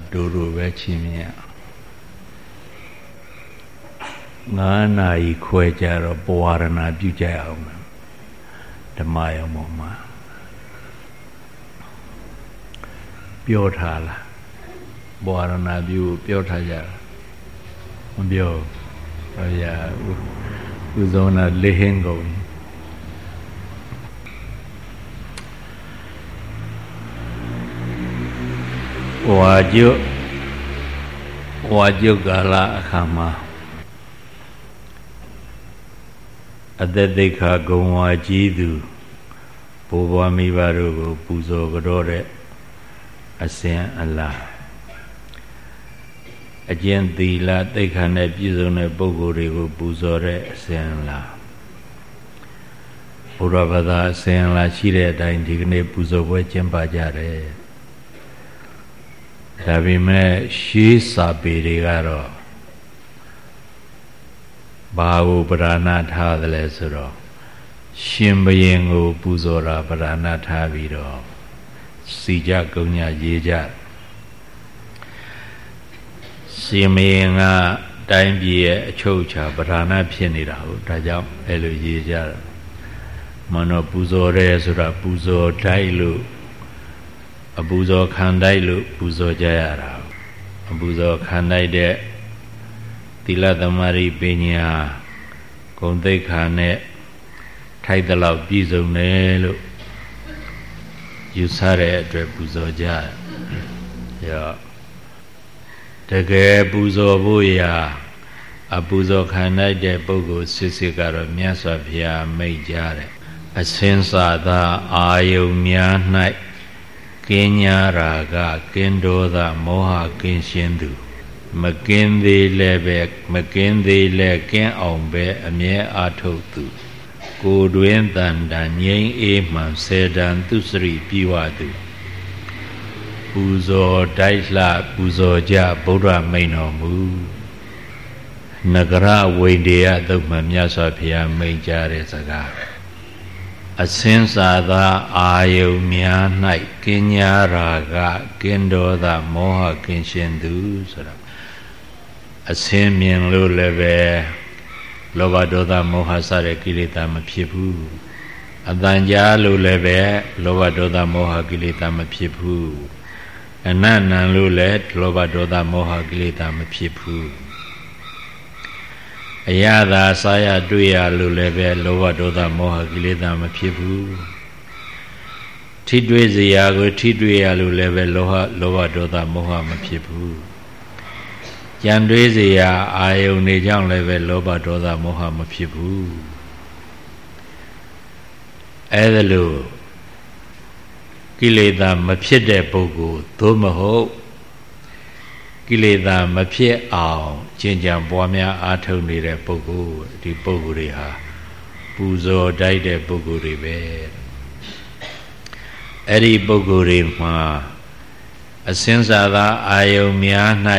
ဒိုလိုပဲချင်းမြတ်9 နာရီခွဲကြတော့ပဝါရဏပြုကြအောင်ဓမ္မယုံပေါ်မှာပြောထားလားပဝါရဏပြုပြောထားကြလားမပြောဘာရဥဇောနာလေဟင်းကုန်ဝါကျွတ်ကာလအခါမှာအသက်သိက္ခာဂုံဝါကြီးသူဘိုးဘွားမိဘတို့ကိုပူဇော်ကြောတဲ့အစဉ်အလာအကျင့်သီလသိက္ခာနဲ့ပြည့်စုံတဲ့ပုဂ္ဂိုလ်တွေကိုပူဇော်တဲ့အစဉ်အလာဘုရားဘာသာအစဉ်အလာရှိတဲ့အတိုင်းဒီကနေ့ပူဇော်ပွဲကျင်းပကြတယ်ဒါပေမဲ့ရှေးစာပေတွေကတော့ဘာကိုပဓာနာထားတယ်လဲဆိုတော့ရှင်ဘုရင်ကိုပူဇော်တာပဓာနာထားပြီးတော့စီကြကုံညရေးကြရှင်ဘုရင်ကတိုင်းပြည်ရဲ့အချုပ်အခြာပဓာနာဖြစ်နေတာဟုတ်ဒါကြောင့်အဲ့လိုရေးကြတာမနောပူဇော်ရဲဆိုတာပူဇော်တိုက်လို့အပူဇော်ခံတိုက်လို့ပူဇော်ကြရတာအပူဇော်ခံတိုက်တဲ့သီလသမารိပညာဂုဏ်သိက္ခာနဲ့ထိုက်တဲ့လောက်ပြည့်စုံတယ်လို့ယူဆတဲ့အတွက်ပူဇော်ကြရတကယ်ပူဇော်ဖို့ရာအပူဇော်ခံတိုက်တဲ့ပုဂ္ဂိုလ်စစ်စစ်ကတော့မြတ်စွာဘုရားမိန့်ကြားတယ်အစင်းစာသာအာယုံများ၌ကင်းညာရာကကင်းဒေါသမောဟကင်းရှင်းသူမကင်းသေးလည်းပဲမကင်းသေးလည်းကင်းအောင်ပဲအမြဲအားထုတ်သူကိုယ်တွင်တန်တန်ငြိမ်းအေးမှန်စေတံသူစရိပြီးဝသူပူဇော်တိုက်လှပူဇော်ကြဗုဒ္ဓမိန်တော်မူနဂရဝိန္ဒေယသုတ်မှမြတ်စွာဘုရားမိန့်ကြားတဲ့စကားအစင်းစာသာအာယုံများ၌ကင်းညာရာကကင်းဒေါသမောဟကင်းရှင်းသူဆိုတာအစင်းမြင်လို့လည်းပဲလောဘဒေါသမောဟစတဲ့ကိလေသာမဖြစ်ဘူးအတန်ကြားလို့လည်းပဲလောဘဒေါသမောဟကိလေသာမဖြစ်ဘူးအနတ်နံလို့လည်းလောဘဒေါသမောဟကိလေသာမဖြစ်ဘူးအရသာစာရတွေ့ရလို့လည်းပဲလောဘဒေါသမောဟကိလေသာမဖြစ်ဘူးထိတွေ့စရာကိုထိတွေ့ရလို့လည်းပဲလောဘဒေါသမောဟမဖြစ်ဘူးကြံတွေးစရာအာယုန်တွေကြောင့်လည်းပဲလောဘဒေါသမောဟမဖြစ်ဘူးအဲ့ဒါလို့ကိလေသာမဖြစ်တဲ့ပုဂ္ဂိုလ်သို့မဟုတ်ကိလေသာမဖြစ်အောင်ကျင့်ကြံပွားများအားထုတ်နေတဲ့ပုဂ္ဂိုလ်ဒီပုဂ္ဂိုလ်တွေဟာပူဇော်တိုက်တဲ့ပုဂ္ဂိုလ်တွေပဲအဲ့ဒီပုဂ္ဂိုလ်တွေမှာအစင်းစာသာအာယုံများ၌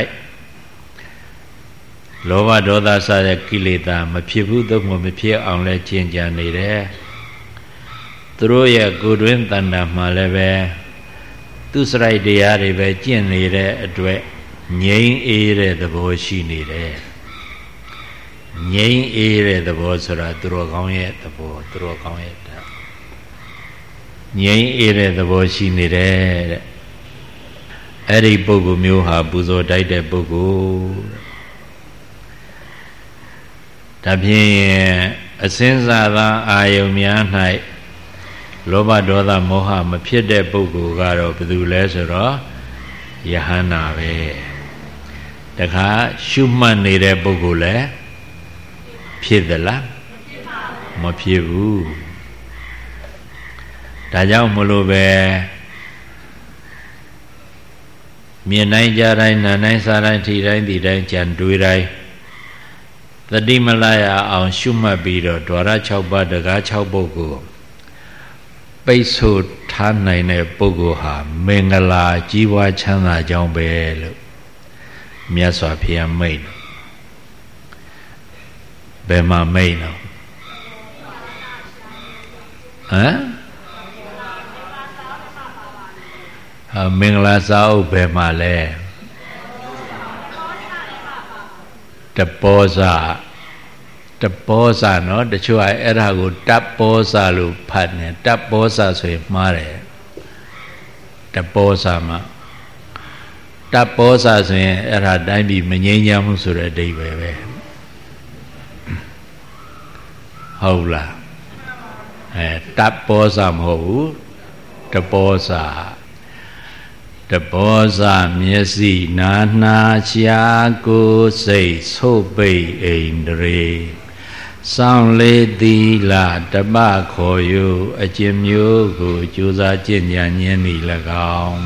လောဘဒေါသစတဲ့ကိလေသာမဖြစ်ဘူးသို့မဖြစ်အောင်လဲကျင့်ကြံနေတယ်သူတို့ရဲ့ကိုယ်တွင်တဏ္ဍာမှာလည်းပဲသူစရိုက်တရားတွေပဲကျင့်နေတဲ့အတွက်ငြိမ်းအေးတဲ့သဘောရှိနေတယ်ငြိမ်းအေးတဲ့သဘောဆိုတာသူတော်ကောင်းရဲ့သဘောသူတော်ကောင်းရဲ့ဓာတ်ငြိမ်းအေးတဲ့သဘောရှိနေတယ်တဲ့အဲ့ဒီပုဂ္ဂိုလ်မျိုးဟာပူဇော်တိုက်တဲ့ပုဂ္ဂိုလ်ဒါဖြင့်အစင်းစာသာအာယုံများ၌လောဘဒေါသမောဟမဖြစ်တဲ့ပုဂ္ဂိုလ်ကတော့ဘယ်သူလဲဆိုတော့ယဟန္တာပဲတခါရှုမှတ်နေတဲ့ပုဂ္ဂိုလ်လည်းဖြစ်သလားမဖြစ်ဘူးဒါကြောင့်မလို့ပဲမြင်တိုင်းကြားတိုင်းနားတိုင်းစားတိုင်းထိတိုင်းသိတိုင်းကြံတွေးတိုင်းသတိမလရအောင်ရှုမှတ်ပြီးတော့ဓဝရ6ပါးတကား6ပုဂ္ဂိုလ်ပိတ်ဆို့ထားနိုင်တဲ့ပုဂ္ဂိုလ်ဟာမင်္ဂလာကြီးပွားချမ်းသာကြောင်းပဲလို့မြတ်စွာဘုရားမိန့်ဘယ်မှာမိန့်တော့မင်္ဂလာစာအုပ်ဘယ်မှာလဲ taposa no the chua era go taposa lu phat ne taposa so yin ma de taposa ma taposa so yin era dai bi ma ngei nya mu so de dai be hou la taposa ma ho taposa taposaမျက်စိနာနှာရှားကိုယ်စိတ်ဆုပ်ပိတ်အိန္ဒြေစောင့်လေသီလတပခေါ်ယူအကျင့်မျိုးကိုကြိုးစားကျင့်ကြံဉာဏ်ဤ၎င်း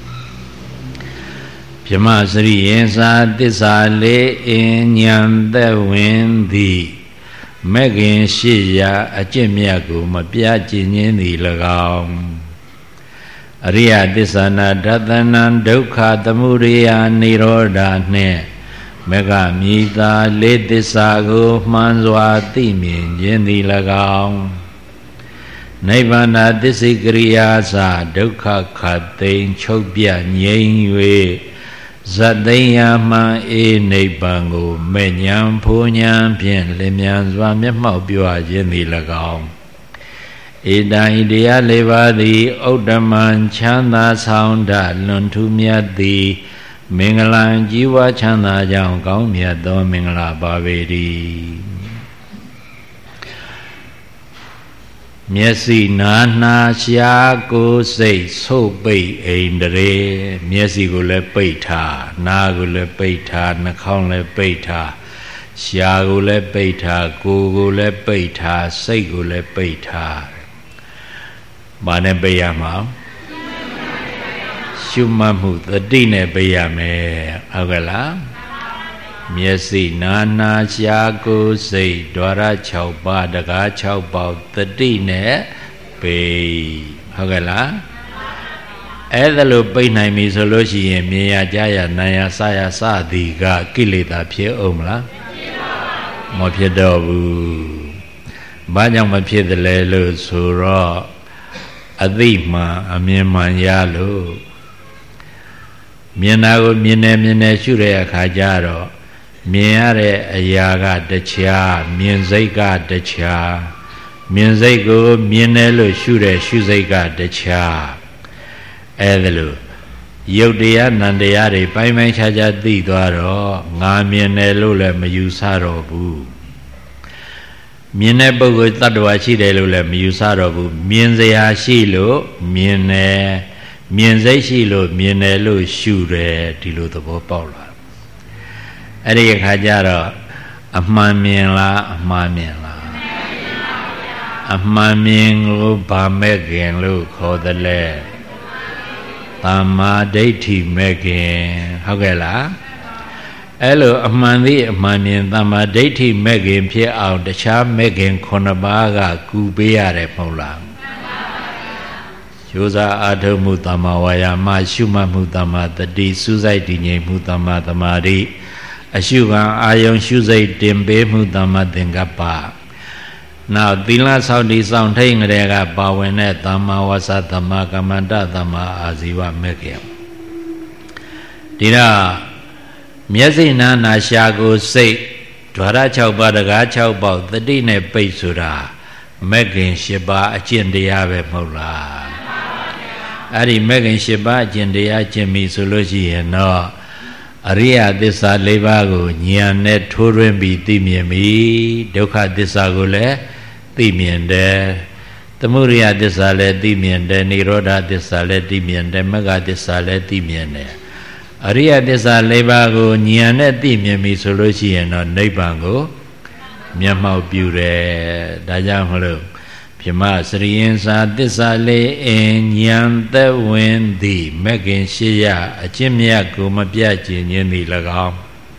ဗြဟ္မစရိယင်စာသစ္စာလေးအင်ဉာဏ်သက်ဝင်သည်မဲ့ခင်ရှိရာအကျင့်မြတ်ကိုမပြကျင့်ခြင်းသည်၎င်းအရိယသစ္ဆနာဒသနံဒုက္ခသမုဒယနိရောဓနှင့်မေဃမိသာလေးသစ္စာကိုမှန်စွာသိမြင်ခြင်းသည်၎င်းနိဗ္ဗာန်သစ္စိကရိယာစာဒုက္ခခတ်သိမ်းချုပ်ပြငြိမ်း၍ဇတ်သိမ်းရာမှန်အေနိဗ္ဗာန်ကိုမဲ့ဉာဏ်ဖိုးဉာဏ်ဖြင့်လင်းမြန်စွာမျက်မှောက်ပြုအပ်ခြင်းသည်၎င်းဧတံဤတရားလေးပါးသည်ဥဒ္ဓမံချမ်းသာဆောင်တလွန်ထူးမြတ်သည်မင်္ဂလံကြီးပွားချမ်းသာကြောင်းကောင်းမြတ်သောမင်္ဂလာပါပေတည်းမျက်စိနာနှာရှားကိုယ်စိတ်ဆုပ်ပိတ်အိန္ဒြေမျက်စိကိုလည်းပိတ်ထားနားကိုလည်းပိတ်ထားနှာခေါင်းလည်းပိတ်ထားရှားကိုလည်းပိတ်ထားကိုယ်ကိုလည်းပိတ်ထားစိတ်ကိုလည်းပိတ်ထားဘာနဲ့ပိတ်ရမှာရှုမှတ်မှုသတိနဲ့ပိတ်ရမယ်ဟုတ်ကဲ့လားမျက်စိနာနှာရှားကိုယ်စိတ်ဓဝရ6ပါးတကား6ပေါက်သတိနဲ့ပိတ်ဟုတ်ကဲ့လားအဲ့ဒါလို့ပိတ်နိုင်ပြီဆိုလို့ရှိရင်မြင်ရကြားရနားရစရစသည်ကကိလေသာဖြစ်အောင်မလားမဖြစ်တော့ဘူးဘာကြောင့်မဖြစ်တယ်လဲလို့ဆိုတော့အသိမှန်အမြင်မှန်ရလို့မြင်တာကိုမြင်နေရှုတဲ့အခါကျတော့မြင်ရတဲ့အရာကတခြားမြင်စိတ်ကတခြားမြင်စိတ်ကိုမြင်တယ်လို့ရှုတဲ့ရှုစိတ်ကတခြားအဲ့ဒါလို့ရုပ်တရားနံတရားတွေပိုင်းပိုင်းခြားခြားသိသွားတော့ငါမြင်တယ်လို့လည်းမယူဆတော့ဘူးမြင်တဲ့ပုဂ္ဂိုလ်တ attva ရှိတယ်လို့လည်းမယူဆတော့ဘူးမြင်စရာရှိလို့မြင်တယ်မြင်စိတ်ရှိလို့မြင်တယ်လို့ရှုတယ်ဒီလိုသဘောပေါက်လာအဲ့ဒီအခါကျတော့အမှန်မြင်လားအမှားမြင်လားအမှန်မြင်ကိုဗာမဲ့ခင်လို့ခေါ်တယ်လေသမ္မာဒိဋ္ဌိမဲ့ခင်ဟုတ်ကဲ့လားအဲ့လိုအမှန်သည်အမှန်မြင်သမ္မာဒိဋ္ဌိမဲ့ခင်ဖြစ်အောင်တခြားမဲ့ခင်9ပါးကကူပေးရတယ်မဟုတ်လားယောဇာအာထုမှုသမ္မာဝါယာမရှုမှတ်မှုသမ္မာတတိစူးစိုက်တည်ငြိမ်မှုသမ္မာသမာဓိအရှုခံအာယုံရှုစိတ်တင်ပေးမှုသမ္မာသင်္ကပ္ပနောက်သီလဆောက်တည်ဆောင်ထိန်ကြတဲ့ကပါဝင်တဲ့သမ္မာဝါစာသမ္မာကမ္မန္တသမ္မာအာဇီဝမဲ့ခင်ဒီတော့မျက်စိနာနာရှာကိုစိတ်ဓဝရ6ပါးတကား6ပေါက်တတိနဲ့ပိတ်ဆိုတာမဲ့ခင်10ပါးအကျင့်တရားပဲမဟုတ်လားအဲ့ဒီမဲ့ခင်10ပါးအကျင့်တရားကျင့်ပြီဆိုလို့ရှိရင်တော့အရိယသစ္စာ၄ပါးကိုဉာဏ်နဲ့ထိုးထွင်းပြီးသိမြင်ပြီဒုက္ခသစ္စာကိုလည်းသိမြင်တယ်သမုဒယသစ္စာလည်းသိမြင်တယ်និရောဓသစ္စာလည်းသိမြင်တယ်မဂ္ဂသစ္စာလည်းသိမြင်တယ်အရိယသစ္စာ၄ပါးကိုဉာဏ်နဲ့သိမြင်ပြီဆိုလို့ရှိရင်တော့နိဗ္ဗာန်ကိုမျက်မှောက်ပြုတယ်ဒါကြောင့်မလို့ဗြဟ္မစရိယင်စာသစ္စာလေးအင်ဉာဏ်သက်ဝင်သည်မဲ့ခင်ရှိရအကျင့်မြတ်ကိုမပြကျင်ခြင်းသည်၎င်း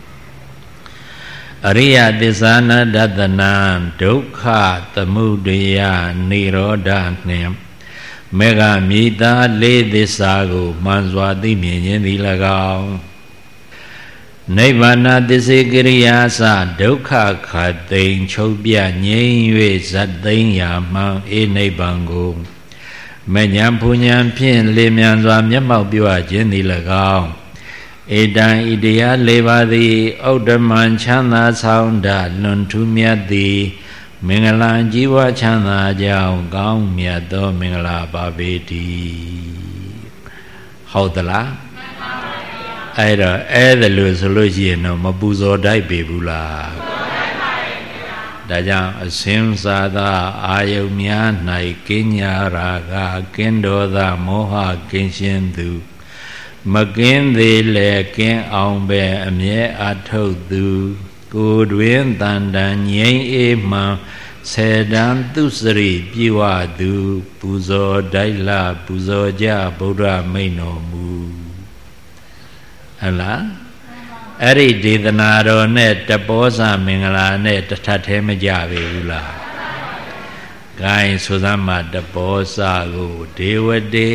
အရိယသစ္စာနာဒသနာဒုက္ခသမုဒယနိရောဓနှင့်မေဃမိတာလေးသစ္စာကိုမှန်စွာသိမြင်ခြင်းသည်၎င်းနိဗ္ဗာန်သစ္စေကရိယာစဒုက္ခခတ်သိမ်းချုပ်ပြငြိမ်း၍ဇတ်သိမ်းရာမှန်အေနိဗ္ဗာန်ကိုမဉ္ဇဉ်ဖူဉ္ဇဉ်ဖြင့်လေမြန်စွာမျက်မှောက်ပြုအပ်ခြင်းသည်၎င်းဧတံဣတရား၄ပါးသည်ဩဒ္ဓမံချမ်းသာဆောင်တလွန်ထူးမြတ်သည်မင်္ဂလာကြီးပွားချမ်းသာကြောင်းကောင်းမြတ်သောမင်္ဂလာပါပေတည်းဟုတ်သလားအဲ့တော့အဲ့ဒါလို့ဆိုလို့ရှိရင်တော့မပူဇော်တိုက်ပေဘူးလားဒါကြောင့်အစင်းစာသာအာယုများ၌ကင်းညာရာဂကင်းဒေါသမောဟကင်းရှင်းသူမကင်းသေးလေကင်းအောင်ပဲအမြဲအထုတ်သူကိုယ်တွင်တန်တန်ငြိမ်းအေးမှန်ဆေတံသူစရိပြေဝသူပူဇော်တိုက်လာပူဇော်ကြဗုဒ္ဓမိန်တော်မူဟလားအဲ့ဒီဒေသနာတော်နဲ့တပောဇမင်္ဂလာနဲ့တထပ်သေးမကြပေဘူးလားဂိုင်းဆိုသမှာတပောဇကိုဒေဝတေ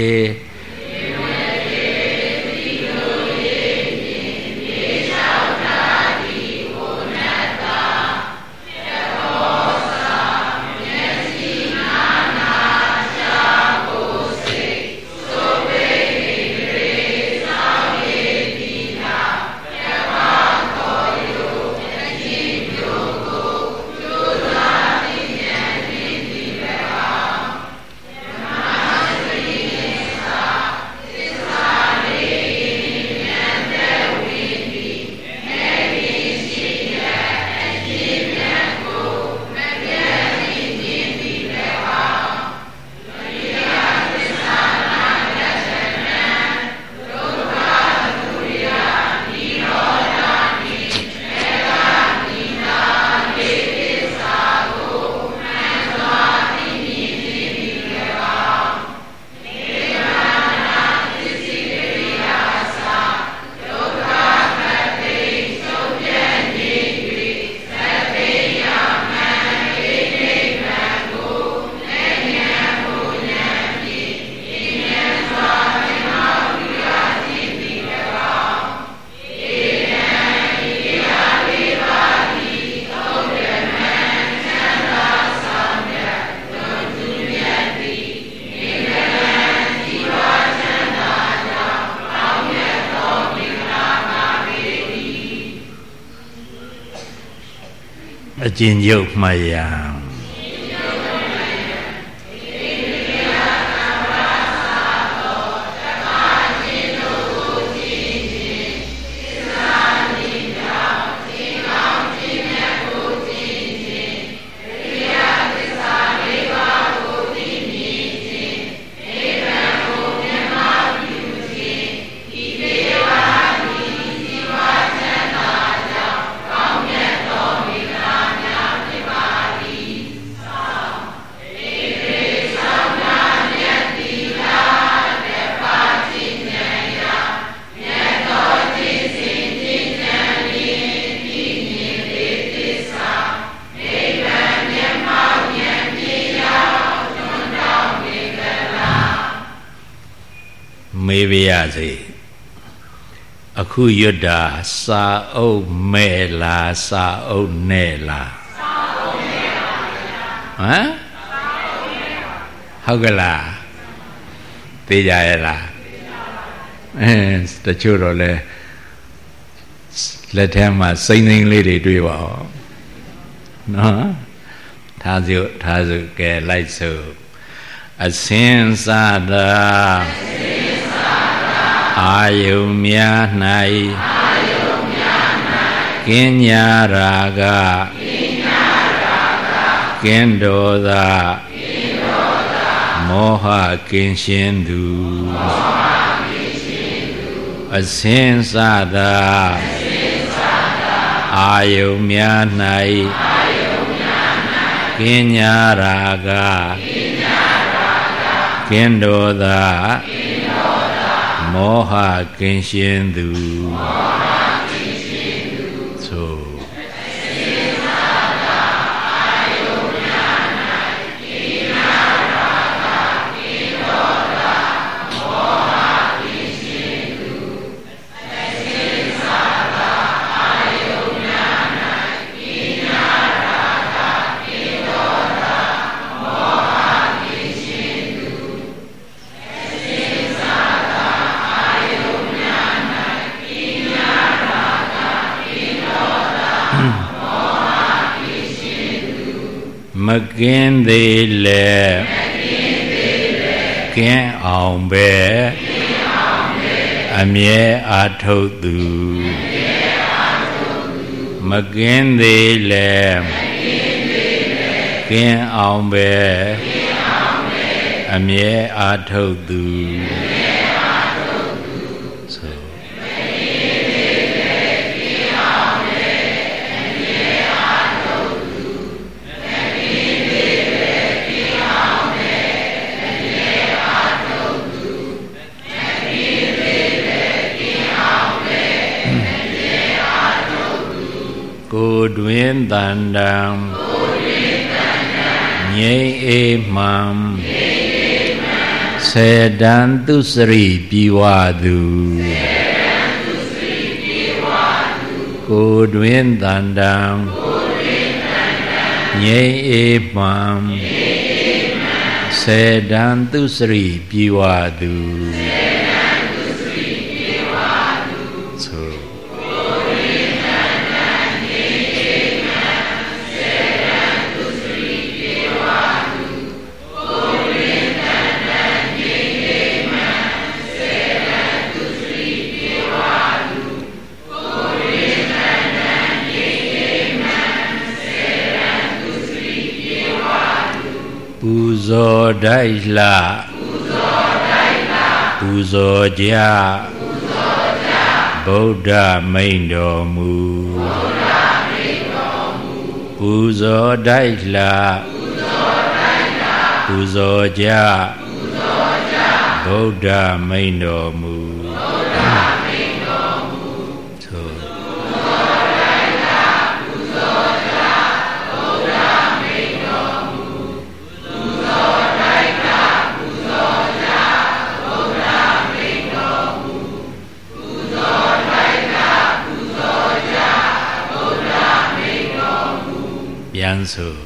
အကျဉ်းချုပ်မှတ်ရမေးပါရစေအခုရွတ်တာစာအုပ်မဲ့လားစာအုပ်နဲ့လားစာအုပ်နဲ့ပါဗျာဟမ်ဟုတ်ကလားသိကြရဲ့လားတချို့တော့လဲလက်ထဲမှာစိမ့်စိမ့်လေးတွေတွေ့ပါဦးနော်ထားစုကဲလိုက်စို့အစင်းစားတာအာယုများ၌ကင်းညာရာဂကင်းဒေါသမောဟကင်းရှင်းသူအစင်းစားတာအာယုများ၌ကင်းညာရာဂကင်းဒေါသမောဟကင်းရှင်းသူသို့ကင်းသေးလဲကင်းအောင်ပဲအမြဲအားထုတ်သူမကင်းသေးလဲကင်းအောင်ပဲအမြဲအားထုတ်သူကိုယ်တွင်တန်တံငြိမ်းအေးမှန်စေတံသူစရိပြီးဝသူကိုယ်တွင်တန်တံငြိမ်းအေးမှန်စေတံသူစရိပြီးဝသူပူဇော်တိုက်လှပူဇော်ကြဗုဒ္ဓမိန့်တော်မူပူဇော်တိုက်လှပူဇော်ကြဗုဒ္ဓမိန့်တော်မူပြန်ဆို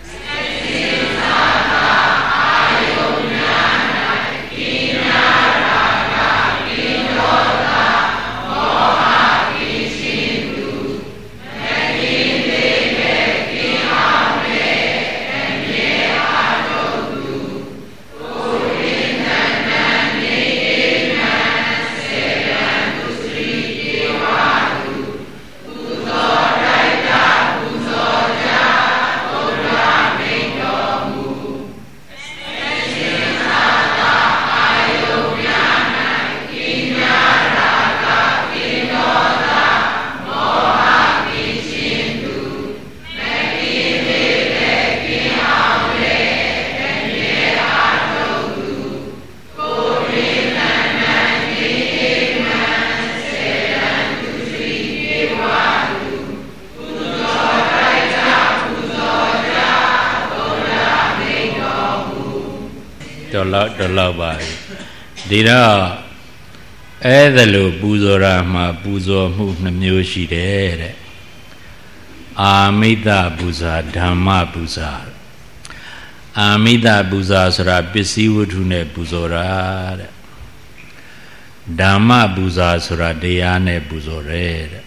တော်လောက်ပါဒီတော့အဲ့ဒါလို့ပူဇော်တာမှာပူဇော်မှုနှမျိုးရှိတယ်တဲ့အာမိတပူဇာဓမ္မပူဇာအာမိတပူဇာဆိုတာပစ္စည်းဝတ္ထုနဲ့ပူဇော်တာတဲ့ဓမ္မပူဇာဆိုတာတရားနဲ့ပူဇော်တယ်တဲ့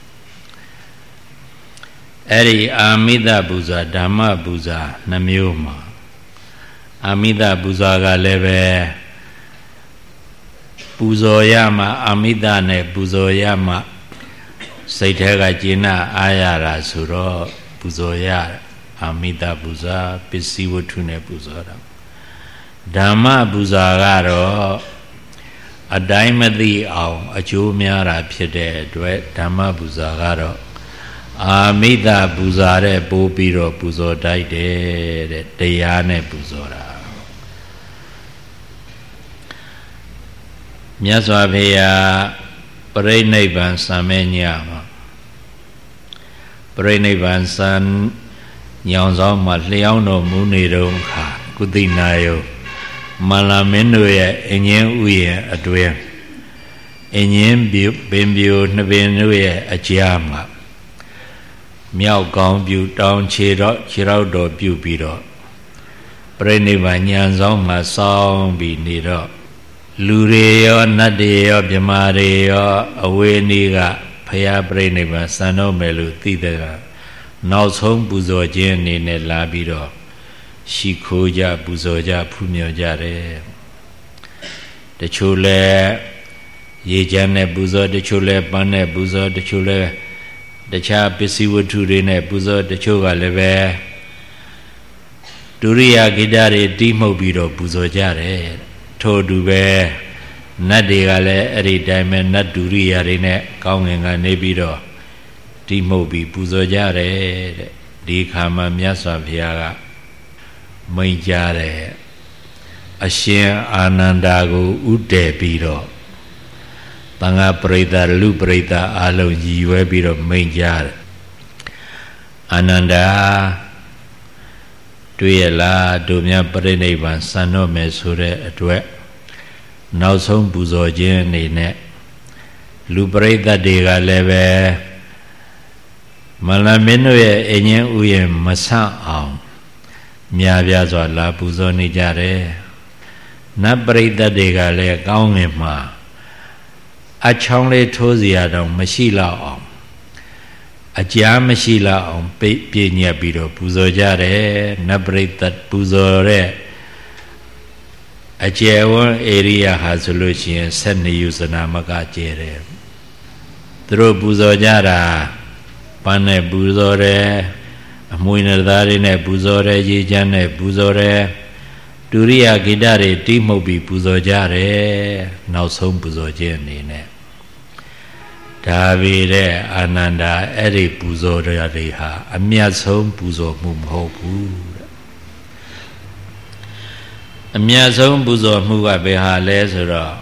အဲ့ဒီအာမိတပူဇာဓမ္မပူဇာနှမျိုးမှာအာမိတပူဇာကလည်းပဲပူဇော်ရမှာအာမိတနဲ့ပူဇော်ရမှာစိတ်ထဲကကျေနပ်အားရတာဆိုတော့ပူဇော်ရအာမိတပူဇာပစ္စည်းဝတ္ထုနဲ့ပူဇော်တာဓမ္မပူဇာကတော့အတိုင်းမသိအောင်အကျိုးများတာဖြစ်တဲ့အတွက်ဓမ္မပူဇာကတော့အာမိတပူဇာတဲ့ပို့ပြီးတော့ပူဇော်တိုက်တယ်တဲ့တရားနဲ့ပူဇော်တာမြတ်စွာဘုရားပရိနိဗ္ဗာန်စံမဲ့ညမှာပရိနိဗ္ဗာန်စံညောင်ဆောင်မှာလျှောင်းတော်မူနေတော့ခါကုသိနာယောမန္လာမင်းတို့ရဲ့အငင်းဥယျာဉ်အတွင်းအငင်းပင်ပြိုနှစ်ပင်တို့ရဲ့အကြားမှာမြောက်ကောင်းပြုတောင်းခြေရောက်တော်ပြုပြီးတော့ပရိနိဗ္ဗာန်ဉာဏ်ဆောင်မှာစောင်းပြီးနေတော့လူတွေရောနတ်တွေရောမြမာတွေရောအဝေးနီးကဖရာပရိနိဗ္ဗာန်စံတော့မယ်လို့သိတဲ့ကနောက်ဆုံးပူဇော်ခြင်းအနေနဲ့လာပြီးတော့ရှိခိုးကြပူဇော်ကြဖူးမြော်ကြတယ်တချို့လဲရေချမ်းနဲ့ပူဇော်တချို့လဲပန်းနဲ့ပူဇော်တချို့လဲတခြားပစ္စည်းဝတ္ထုတွေနဲ့ပူဇော်တချို့ကလည်းပဲဒုရိယာဂိတတွေတီးမှုတ်ပြီးတော့ပူဇော်ကြတယ်ထို့တူပဲနတ်တွေကလည်းအဲ့ဒီတိုင်းပဲနတ်ဒုရိယာတွေနဲ့ကောင်းငင်ကနေပြီးတော့တီးမှုတ်ပြီးပူဇော်ကြတယ်တဲ့ဒီခါမှာမြတ်စွာဘုရားကမိန့်ကြားတယ်အရှင်အာနန္ဒာကိုဥတည်ပြီးတော့သံဃာပရိသတ်လူပရိသတ်အလုံးရည်ရွယ်ပြီးတော့မိန့်ကြားတယ်အာနန္ဒာတွေ့ရလားတို့များပြိဋိဘံစံတော့မယ်ဆိုတဲ့အတွက်နောက်ဆုံးပူဇော်ခြင်းအနေနဲ့လူပရိသတ်တွေကလည်းပဲမလမင်းတို့ရဲ့အငင်းဥယျာဉ်မဆန့်အောင်မြားပြားစွာလာပူဇော်နေကြတယ်နတ်ပရိသတ်တွေကလည်းကောင်းငင်မှာအချောင်းလေးထိုးစီရတော့မရှိလောက်အောင်အကြားမရှိလောက်အောင်ပြည့်ညက်ပြီးတော့ပူဇော်ကြတယ်နတ်ပရိသတ်ပူဇော်တဲ့အကျယ်ဝန်းဧရိယာဟာဆိုလို့ရှိရင်12ယူဇနာမကကျဲတယ်သူတို့ပူဇော်ကြတာပန်းနဲ့ပူဇော်တယ်အမွှေးနဲ့သားတွေနဲ့ပူဇော်တယ်ရေချမ်းနဲ့ပူဇော်တယ်ဒုရိယာဂိတတွေတီးမှုတ်ပြီးပူဇော်ကြတယ်နောက်ဆုံးပူဇော်ခြင်းအနေနဲ့ဒါပေတဲ့အာနန္ဒာအဲ့ဒီပူဇော်ရတွေဟာအမြတ်ဆုံးပူဇော်မှုမဟုတ်ဘူးတဲ့အမြတ်ဆုံးပူဇော်မှုကဘယ်ဟာလဲဆိုတော့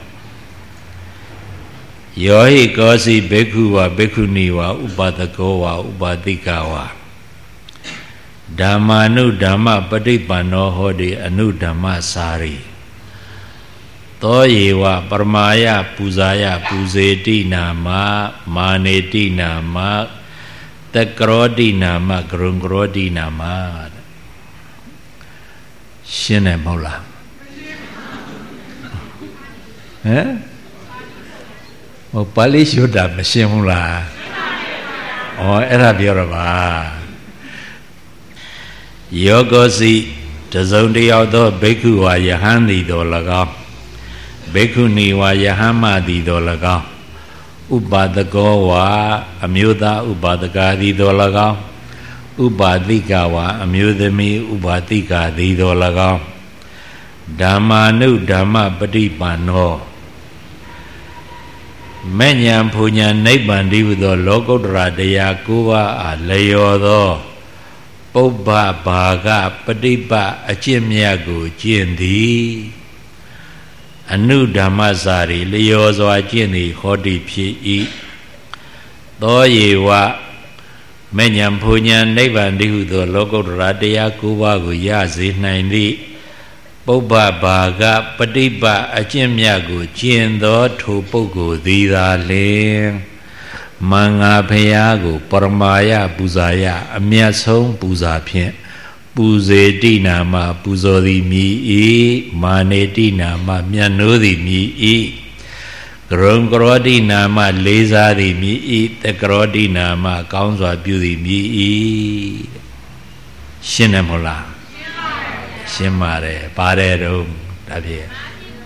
ယောဟိကောစီဘိက္ခုဝဘိက္ခုနီဝဥပဒကောဝဥပတိကဝဓမ္မာနုဓမ္မပဋိပန္နောဟောတိအနုဓမ္မစာရိသောယေဝပရမာယပူဇာယပူဇေတိနာမမာနေတိနာမတကရောတိနာမကရုံကရောတိနာမရှင်းတယ်မဟုတ်လားဟမ်ဟောပါဠိရှုတာမရှင်းဘူးလားဩအဲ့ဒါပြောရပါယောဂောစီတစုံတယောက်သောဘိက္ခုဝါယဟန်သည်တော်၎င်းဘိက္ခုနီဝါယဟန်မသည်တော်၎င်းဥပါဒကောဝါအမျိုးသားဥပါဒကာသည်တော်၎င်းဥပါတိကဝါအမျိုးသမီးဥပါတိကာသည်တော်၎င်းဓမ္မာနုဓမ္မပฏิပန္နောမဲ့ညာဖူညာနိဗ္ဗာန်တည်းဟူသောလောကုတ္တရာတရား၉ပါးအားလျော်သောပုပ္ပဘာဂပฏิပတ်အကျင့်မြတ်ကိုကျင့်သည်အနုဓမ္မစာရီလျော်စွာကျင့်သည်ဟောတိဖြစ်၏သောယေဝမဲ့ညာဖူညာနိဗ္ဗာန်တည်းဟူသောလောကုတ္တရာတရား၉ပါးကိုရစေနိုင်သည့်ပုပ္ပဘာဂပฏิပတ်အကျင့်မြတ်ကိုကျင့်သောထိုပုဂ္ဂိုလ်သည်သာလျှင်မင်္ဂဖရာကိုပရမာယပူဇာယအမြတ်ဆုံးပူဇာဖြင့်ပူဇေတိနာမပူဇော်သည်မြည်၏မာနေတိနာမမြတ်နိုးသည်မြည်၏ကရုံကရောတိနာမလေးစားသည်မြည်၏တကရောတိနာမကောင်းစွာပြုသည်မြည်၏ရှင်းတယ်မဟုတ်လားရှင်းပါတယ်ပါတယ်တော့ဒါဖြင့်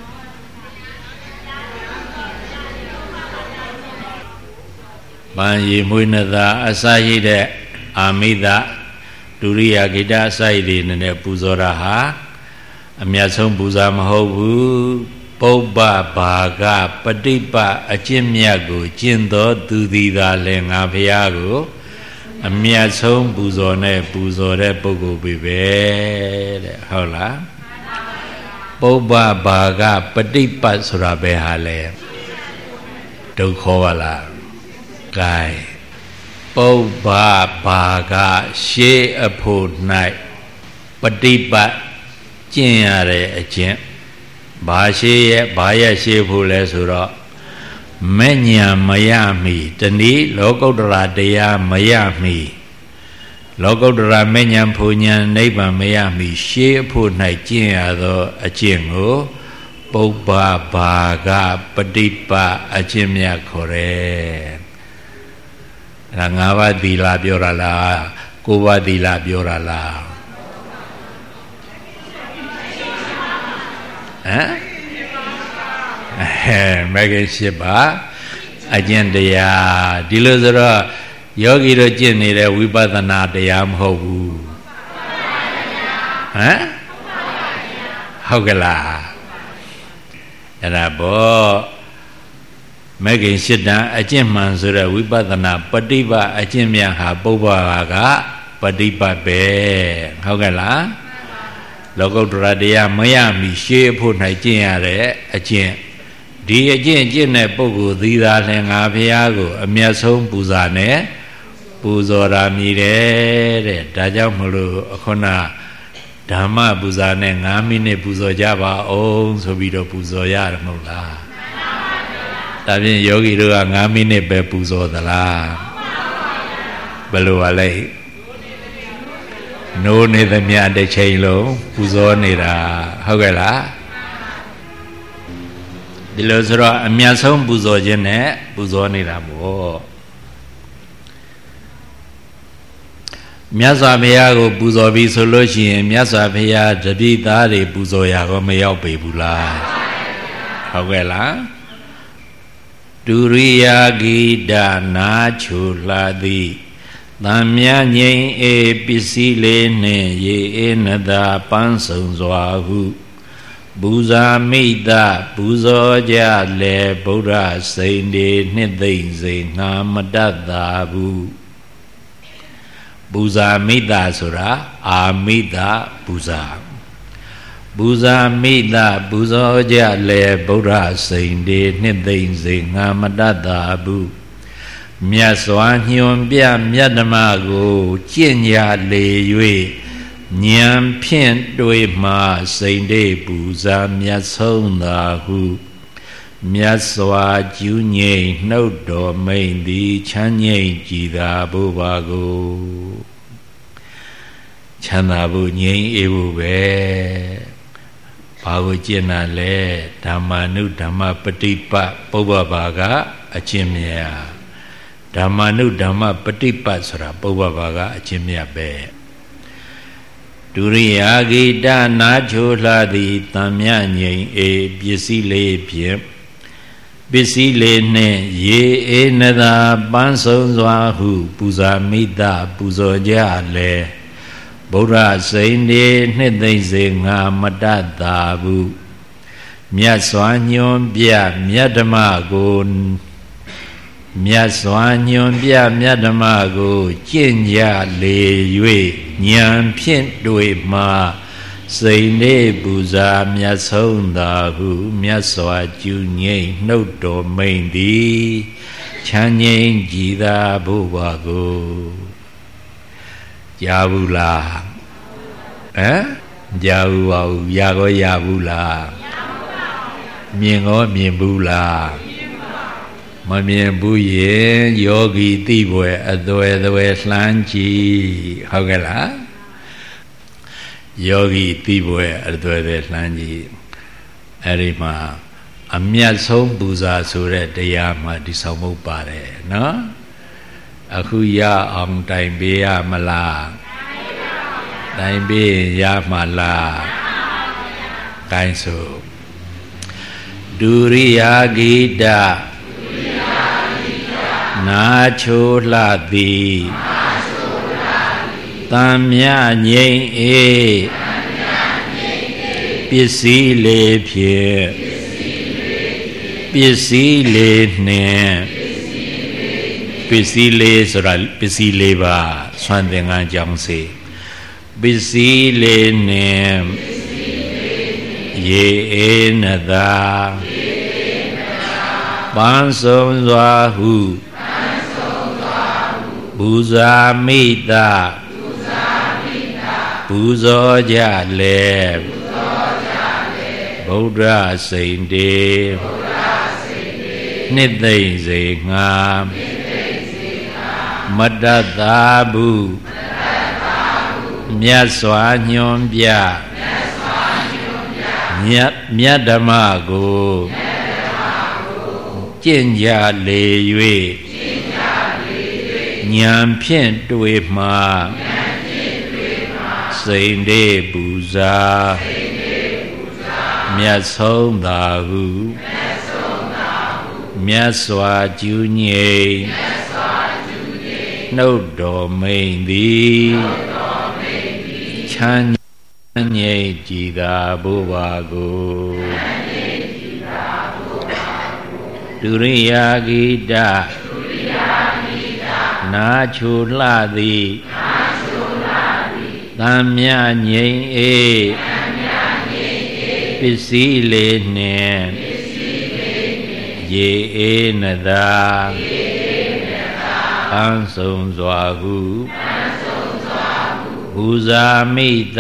ပန်းရည်မွေးနသာအစာရှိတဲ့အာမိဒဒုရိယာဂိတအစာရည်တွေနဲ့ပူဇော်တာဟာအမြတ်ဆုံးပူဇာမဟုတ်ဘူးပုပ္ပဘာဂပฏิပတ်အကျင့်မြတ်ကိုကျင့်သောသူသည်သာလည်းငါဖရာကိုအမြတ်ဆုံးပူဇော်နဲ့ပူဇော်တဲ့ပုဂ္ဂိုလ်ပဲတဲ့ဟုတ်လားပုပ္ပဘာဂပฏิပတ်ဆိုတာပဲဟာလဲဒုက္ခပါလားကဲပုပ္ပဘာဂရှေးအဖို့၌ပฏิပတ်ကျင့်ရတဲ့အကျင့်ဘာရှေးရဲ့ဘာရဲ့ရှေးဖို့လဲဆိုတော့မဲ့ညာမရမီတနည်းလောကုတ္တရာတရားမရမီလောကုတ္တရာမဲ့ညာဖူညာနိဗ္ဗာန်မရမီရှေးအဖို့၌ကျင့်ရသောအကျင့်ကိုပုပ္ပဘာဂပฏิပတ်အကျင့်မြတ်ခေါ်တယ်ဒါ၅ပါးသီလပြောတာလား၉ပါးသီလပြောတာလားမဂ္ဂင်၈ပါးအကျင့်တရားဒီလိုဆိုတော့ယောဂီတို့ကျင့်နေတဲ့ဝိပဿနာတရားမဟုတ်ဘူးဟုတ်ကလားအဲ့ဒါဘောမဂ္ဂင်၈တန်အကျင့်မှန်ဆိုတဲ့ဝိပဿနာပฏิပတ်အကျင့်များဟာပုဗ္ဗဘာကပฏิပတ်ပဲဟုတ်ကဲ့လားလောကုတ္တရာတရားမရမီရှေးဖို့၌ကျင့်ရတဲ့အကျင့်ဒီအကျင့်ကျင့်တဲ့ပုဂ္ဂိုလ်သီးသားလည်းငါဘုရားကိုအမျက်ဆုံးပူဇာနဲ့ပူဇော်ရာမြည်တယ်တဲ့ဒါကြောင့်မလို့အခုနဓမ္မပူဇာနဲ့9မိနစ်ပူဇော်ကြပါအောင်ဆိုပြီးတော့ပူဇော်ရတယ်မဟုတ်လားဒါဖြင့်ယောဂီတို့က9မိနစ်ပဲပူဇော်သလားဘယ်လိုပါလဲနိုးနေသမျှတစ်ချိန်လုံးပူဇော်နေတာဟုတ်ကဲ့လားဒီလိုဆိုတော့အမြတ်ဆုံးပူဇော်ခြင်းနဲ့ပူဇော်နေတာပေါ့မြတ်စွာဘုရားကိုပူဇော်ပြီးဆိုလို့ရှိရင်မြတ်စွာဘုရားတပည့်သားတွေပူဇော်ရကောမရောက်ပေဘူးလားဟုတ်ကဲ့လားဒုရိယာဂိတနာချိုလာသည်သံမြငိမ့်အေပစ္စည်းလေးနှင့်ရေအေးနသာပန်းစုံစွာဟုပူဇာမိတ္တပူဇော်ကြလေဗုဒ္ဓစိန်တွေနှစ်သိမ့်စိန်ငါမတတ်သာဘူးပူဇာမိတ္တဆိုတာအာမိတ္တပူဇာပူဇာမိတ္တပူဇော်ကြလေဗုဒ္ဓစိန်တွေနှစ်သိမ့်စိန်ငါမတတ်သာဘူးမြတ်စွာညွန်ပြမြတ်ဓမ္မကိုကျင့်ကြလေ၍ဉာဏ်ဖြင့်တွေ့မှစိန်တေပူဇာမြတ်ဆုံးသာဟုမြတ်စွာကျူးငိမ့်နှုတ်တော်မိန်သည်ချမ်းငိမ့်ကြည်သာဘုရားကိုချမ်းသာဖို့ငြိမ်းအေးဖို့ပဲဘာကိုကျင့်တာလဲဓမ္မာနုဓမ္မပฏิပတ်ပုဗ္ဗဘာကအကျင့်မြတ်ဓမ္မာနုဓမ္မပฏิပတ်ဆိုတာပုဗ္ဗဘာကအကျင့်မြတ်ပဲဒုရိယာဂိတနာချိုလှသည်တံမြငိမ့်အေပစ္စည်းလေးဖြင့်ပစ္စည်းလေးနှင့်ရေအေးနသာပန်းစုံစွာဟုပူဇာမိတ္တပူဇော်ကြလေဗုဒ္ဓစိန်တွေနှစ်သိမ့်စေငါမတတ်သာဘူးမြတ်စွာညွန်ပြမြတ်ဓမ္မကိုမြတ်စွာညွန်ပြမြတ်ဓမ္မကိုကျင့်ကြလေ၍ဉာဏ်ဖြင့်တွေ့မှစိန်နေပူဇာမြတ်ဆုံးသာဟုမြတ်စွာကျူးငိမ့်နှုတ်တော်မိန်သည်ချမ်းငိမ့်ကြည်သာဘုရားကိုကြားဘူးလားကြားဘူးပါဘူးရကောရဘူးလားမြင်ကောမြင်ဘူးလားမမြင်ဘူးရင်ယောဂီသိပွဲအသွယ်သွယ်လှမ်းကြည့်ဟုတ်ကဲ့လားယောဂီသိပွဲအသွယ်သွယ်လှမ်းကြည့်အဲ့ဒီမှာအမြတ်ဆုံးပူဇာဆိုတဲ့တရားမှာဒီဆောင်မှုပါတယ်နော်အခုရအောင်တိုင်ပေးရမလားတိုင်ပေးရမှာလားကိုင်းဆိုဒုရိယာဂိတနာချိုလှသည်တံမြငိမ့်အေပစ္စည်းလေးဖြင့်ပစ္စည်းလေးနှင့်ပစ္စည်းလေးဆိုတာပစ္စည်းလေးပါဆွမ်းသင်္ကန်းကြောင်းစေပစ္စည်းလေးနှင့်ရေအေးနသာပန်းစုံစွာဟုပူဇာမိတ္တပူဇော်ကြလေဗုဒ္ဓစိန်တေနှစ်သိမ့်စေငါမတတ်သာဘူးမြတ်စွာညွန်ပြမြတ်ဓမ္မကိုကျင့်ကြလေ၍ဉာဏ်ဖြင့်တွေ့မှစိန်တေပူဇာမြတ်ဆုံးသာဟုမြတ်စွာကျူးငြိမ်နှုတ်တော်မိန်သည်ချမ်းငြိမ်ကြည်သာဘို့ပါကိုဒုရိယာဂိတနာချိုလှသည်သံမြငြိမ်အေးပစ္စည်းလေးနှင့်ရေအေးနသာပန်းဆုံးစွာဟုပူဇာမိတ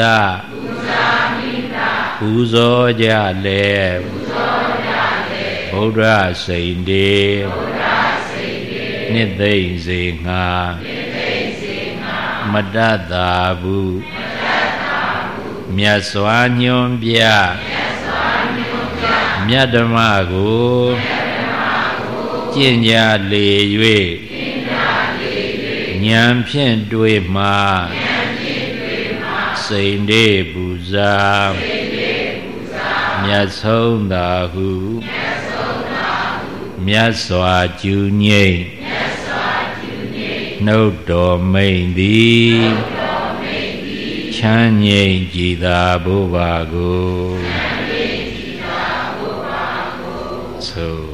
ပူဇော်ကြလေဗုဒ္ဓစိန်တေနှစ်သိမ့်စေငါမတတ်သာဘူးမြတ်စွာညွန်ပြမြတ်ဓမ္မကိုကျင့်ကြလေ၍ဉာဏ်ဖြင့်တွေ့မှစိန်တေပူဇာမြတ်ဆုံးသာဟုမြတ်စွာကျူးငြိမ်နှုတ်တော်မိန်သည်ချမ်းငြိမ်ကြည်သာဘို့ပါကိုသို့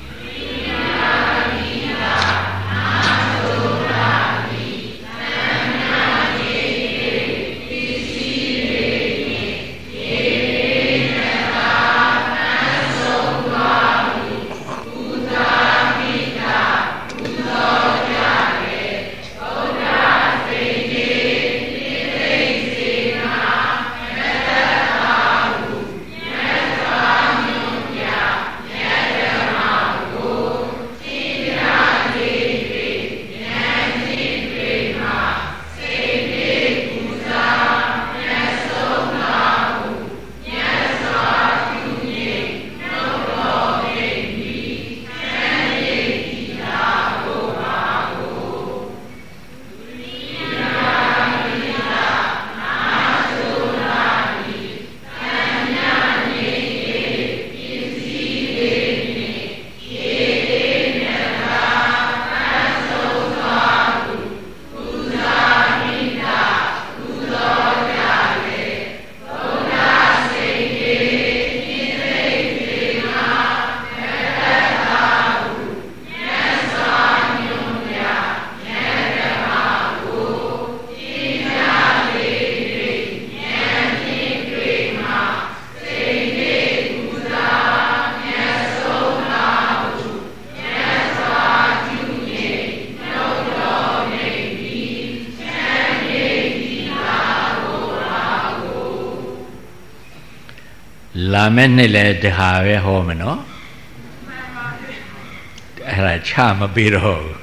လာမဲ့နှစ်လည်းတခါပဲဟောမယ်နော်အဲ့ဒါချမပေးတော့ဘူး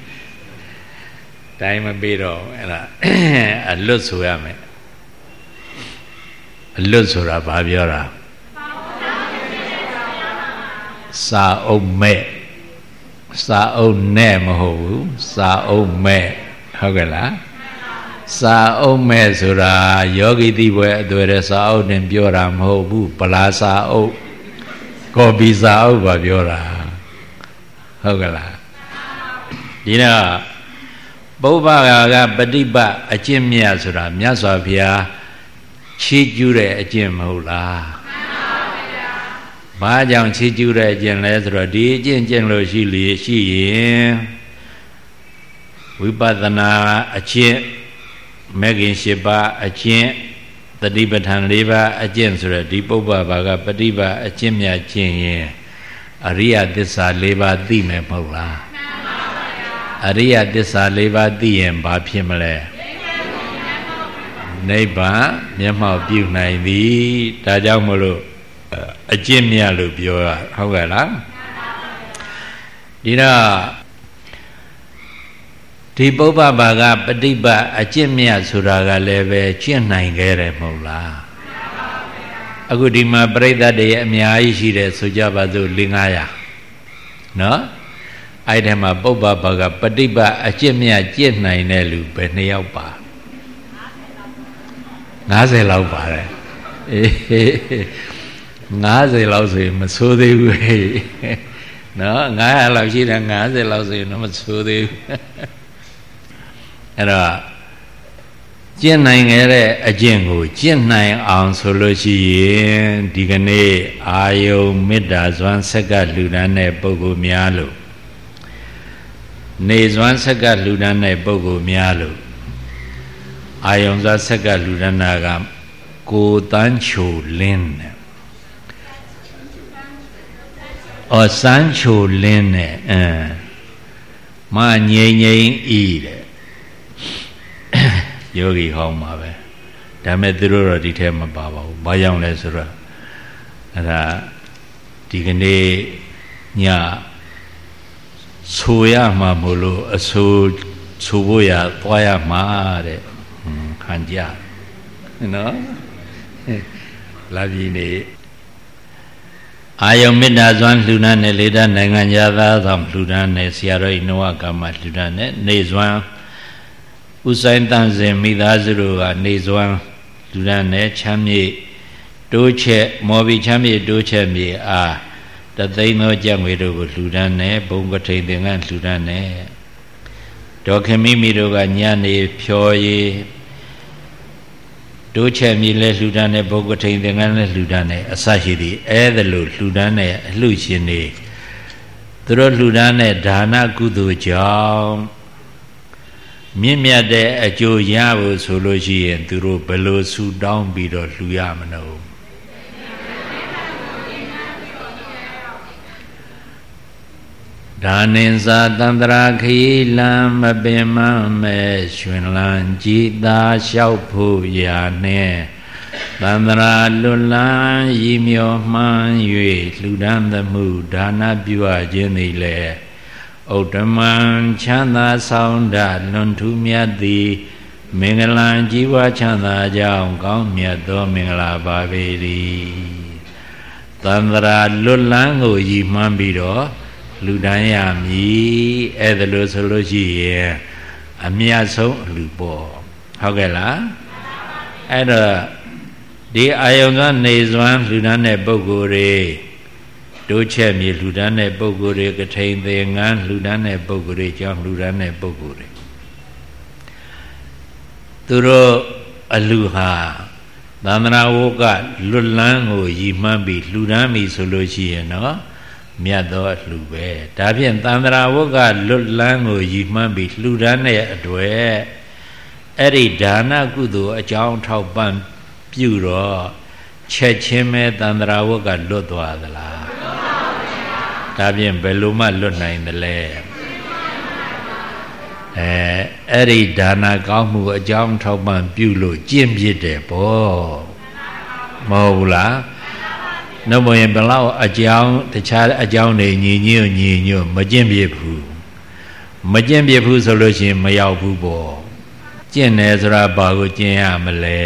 တိုင်းမပေးတော့အဲ့ဒါအလွတ်ဆိုရမယ်အလွတ်ဆိုတာဘာပြောတာစာအုပ်မဲ့စာအုပ်နဲ့မဟုတ်ဘူးစာအုပ်မဲ့ဟုတ်ကဲ့လားစာအုပ်မဲ့ဆိုတာယောဂီတိဘွယ်အသွယ်တဲ့စာအုပ်နဲ့ပြောတာမဟုတ်ဘူးပလာစာအုပ်ကော်ပီစာအုပ်ပါပြောတာဟုတ်ကဲ့လားဒီတော့ပုဗ္ဗဂကပฏิပတ်အကျင့်မြတ်ဆိုတာမြတ်စွာဘုရားချီးကျူးတဲ့အကျင့်မဟုတ်လားဘာကြောင့်ချီးကျူးတဲ့အကျင့်လဲဆိုတော့ဒီအကျင့်ကျင့်လို့ရှိရင်ဝိပဿနာအကျင့်မဂ္ဂင်၈ပါးအကျင့်တတိပဋ္ဌာန်၄ပါးအကျင့်ဆိုတော့ဒီပုဗ္ဗဘာကပฏิပတ်အကျင့်မြတ်ကျင့်ရင်အရိယသစ္စာ၄ပါးသိမယ်မဟုတ်လားအရိယသစ္စာ၄ပါးသိရင်ဘာဖြစ်မလဲနိဗ္ဗာန်မျက်မှောက်ပြုနိုင်သည်ဒါကြောင့်မလို့အကျင့်မြတ်လို့ပြောရဟုတ်ကဲ့လားဒီတော့ဒီပုဗ္ဗဘာကပฏิပတ်အကျင့်မြတ်ဆိုတာကလည်းပဲကျင့်နိုင်ခဲ့တယ်မဟုတ်လားအခုဒီမှာပြိဿတ္တရဲ့အများကြီးရှိတယ်ဆိုကြပါစို့400နော်အဲ့ဒီမှာပုဗ္ဗဘာကပฏิပတ်အကျင့်မြတ်ကျင့်နိုင်တဲ့လူပဲ2ယောက်ပါ50လောက်ပါတယ် 50လောက်ဆိုရင်မဆိုးသေးဘူးနော်900လောက်ရှိတယ်50လောက်ဆိုရင်တော့မဆိုးသေးဘူးအဲ့တော့ကျင့်နိုင်ခဲ့တဲ့အကျင့်ကိုကျင့်နိုင်အောင်ဆိုလို့ရှိရင်ဒီကနေ့အာယုံမေတ္တာစွမ်းဆက်ကလှူဒန်းတဲ့ပုဂ္ဂိုလ်များလို့နေစွမ်းဆက်ကလှူဒန်းတဲ့ပုဂ္ဂိုလ်များလို့အာယုံစွမ်းဆက်ကလှူဒန်းတာကကိုတန်းချိုလင်းတဲ့စန်းချိုလင်းတဲ့မငြိမ်ငြိမ်ဤတဲ့ယောဂီဟောင်းပါပဲဒါမဲ့သူတို့တော့ဒီထဲမပါပါဘူးဘာကြောင့်လဲဆိုတော့အဲ့ဒါဒီကနေ့ညဆိုရမှာမလို့အဆိုဖို့ရသွားရမှာတဲ့ခံကြနော်လာပြီနေအာယုံမေတ္တာစွမ်းလှူဒန်းတဲ့လေတနိုင်ငံသားဆောင်လှူဒန်းတဲ့ဆရာတော်ဤနောကမလှူဒန်းတဲ့နေစွမ်းဥဆိုင်တန်စင်မိသားစုတို့ကနေစွမ်းလူဒန်းနဲ့ချမ်းမြေတိုးချက်မော်ဘီချမ်းမြေတိုးချက်မြေအားတသိန်းသောကြက်ငွေတို့ကိုလူဒန်းနဲ့ဘုံကထိန်သင်္ကန်းလူဒန်းနဲ့ဒေါခင်မိမိတို့ကညနေဖြော်ရည်တိုးချက်မြေလဲလူဒန်းနဲ့ဘုံကထိန်သင်္ကန်းလဲလူဒန်းနဲ့အစရှိသည်အဲ့ဒါလို့လူဒန်းနဲ့အလှရှင်နေသူတို့လူဒန်းနဲ့ဒါနကုသိုလ်ကြောင့်မြင့်မြတ်တဲ့အကျိုးရဖို့ဆိုလို့ရှိရင်သူတို့ဘယ်လိုဆူတောင်းပြီးတော့လှူရမလို့ဒါနင်္စာတန္တရာခရီးလမ်းမပင်မမဲ့ရှင်လန်းကြည်သာလျှောက်ဖို့ရာနဲ့တန္တရာလွတ်လန်းရည်မြော်မှန်း၍လှူဒန်းသမှုဒါနပြုအပ်ခြင်းသည်လေဥဒ္ဓမံချမ်းသာဆောင်တလွန်ထူးမြတ်သည်မင်္ဂလာကြီးပွားချမ်းသာကြောင်းကောင်းမြတ်သောမင်္ဂလာပါပေ၏သန္တရာလွတ်လန်းကိုရည်မှန်းပြီးတော့လူတန်းရမည်အဲ့ဒါလို့ဆိုလို့ရှိရင်အမြတ်ဆုံးအလူပေါ့ဟုတ်ကဲ့လားအဲ့တော့ဒီအာယုံကနေစွမ်းလူတန်းတဲ့ပုဂ္ဂိုလ်တွေတိုးချက်မြေလှူဒန်းတဲ့ပုဂ္ဂိုလ်တွေကထိန်သင်္ကန်းလှူဒန်းတဲ့ပုဂ္ဂိုလ်တွေကြောင့်လှူဒန်းတဲ့ပုဂ္ဂိုလ်တွေသူတို့အလူဟာသန္တရာဝကလွတ်လန်းကိုရည်မှန်းပြီးလှူဒန်းပြီဆိုလို့ရှိရင်တော့မြတ်သောအလှူပဲဒါဖြင့်သန္တရာဝကလွတ်လန်းကိုရည်မှန်းပြီးလှူဒန်းတဲ့အတွက်အဲ့ဒီဒါနကုသိုလ်အကြောင်းထောက်ပံ့ပြုတော့ချက်ချင်းပဲသန္တရာဝကလွတ်သွားသလားဒါဖြင့်ဘယ်လိုမှလွတ်နိုင်သလဲအဲ့ဒီဒါနကောင်းမှုအကြောင်းထောက်ပံ့ပြုလို့ကျင့်ဖြစ်တယ်ပေါ့မဟုတ်ဘူးလားနှုတ်မရင်ဘလောက်အကြောင်းတခြားအကြောင်းတွေညီညွတ်မကျင့်ဖြစ်ဘူးမကျင့်ဖြစ်ဘူးဆိုလို့ရှိရင်မရောက်ဘူးပေါ့ကျင့်တယ်ဆိုတာဘာကိုကျင့်ရမလဲ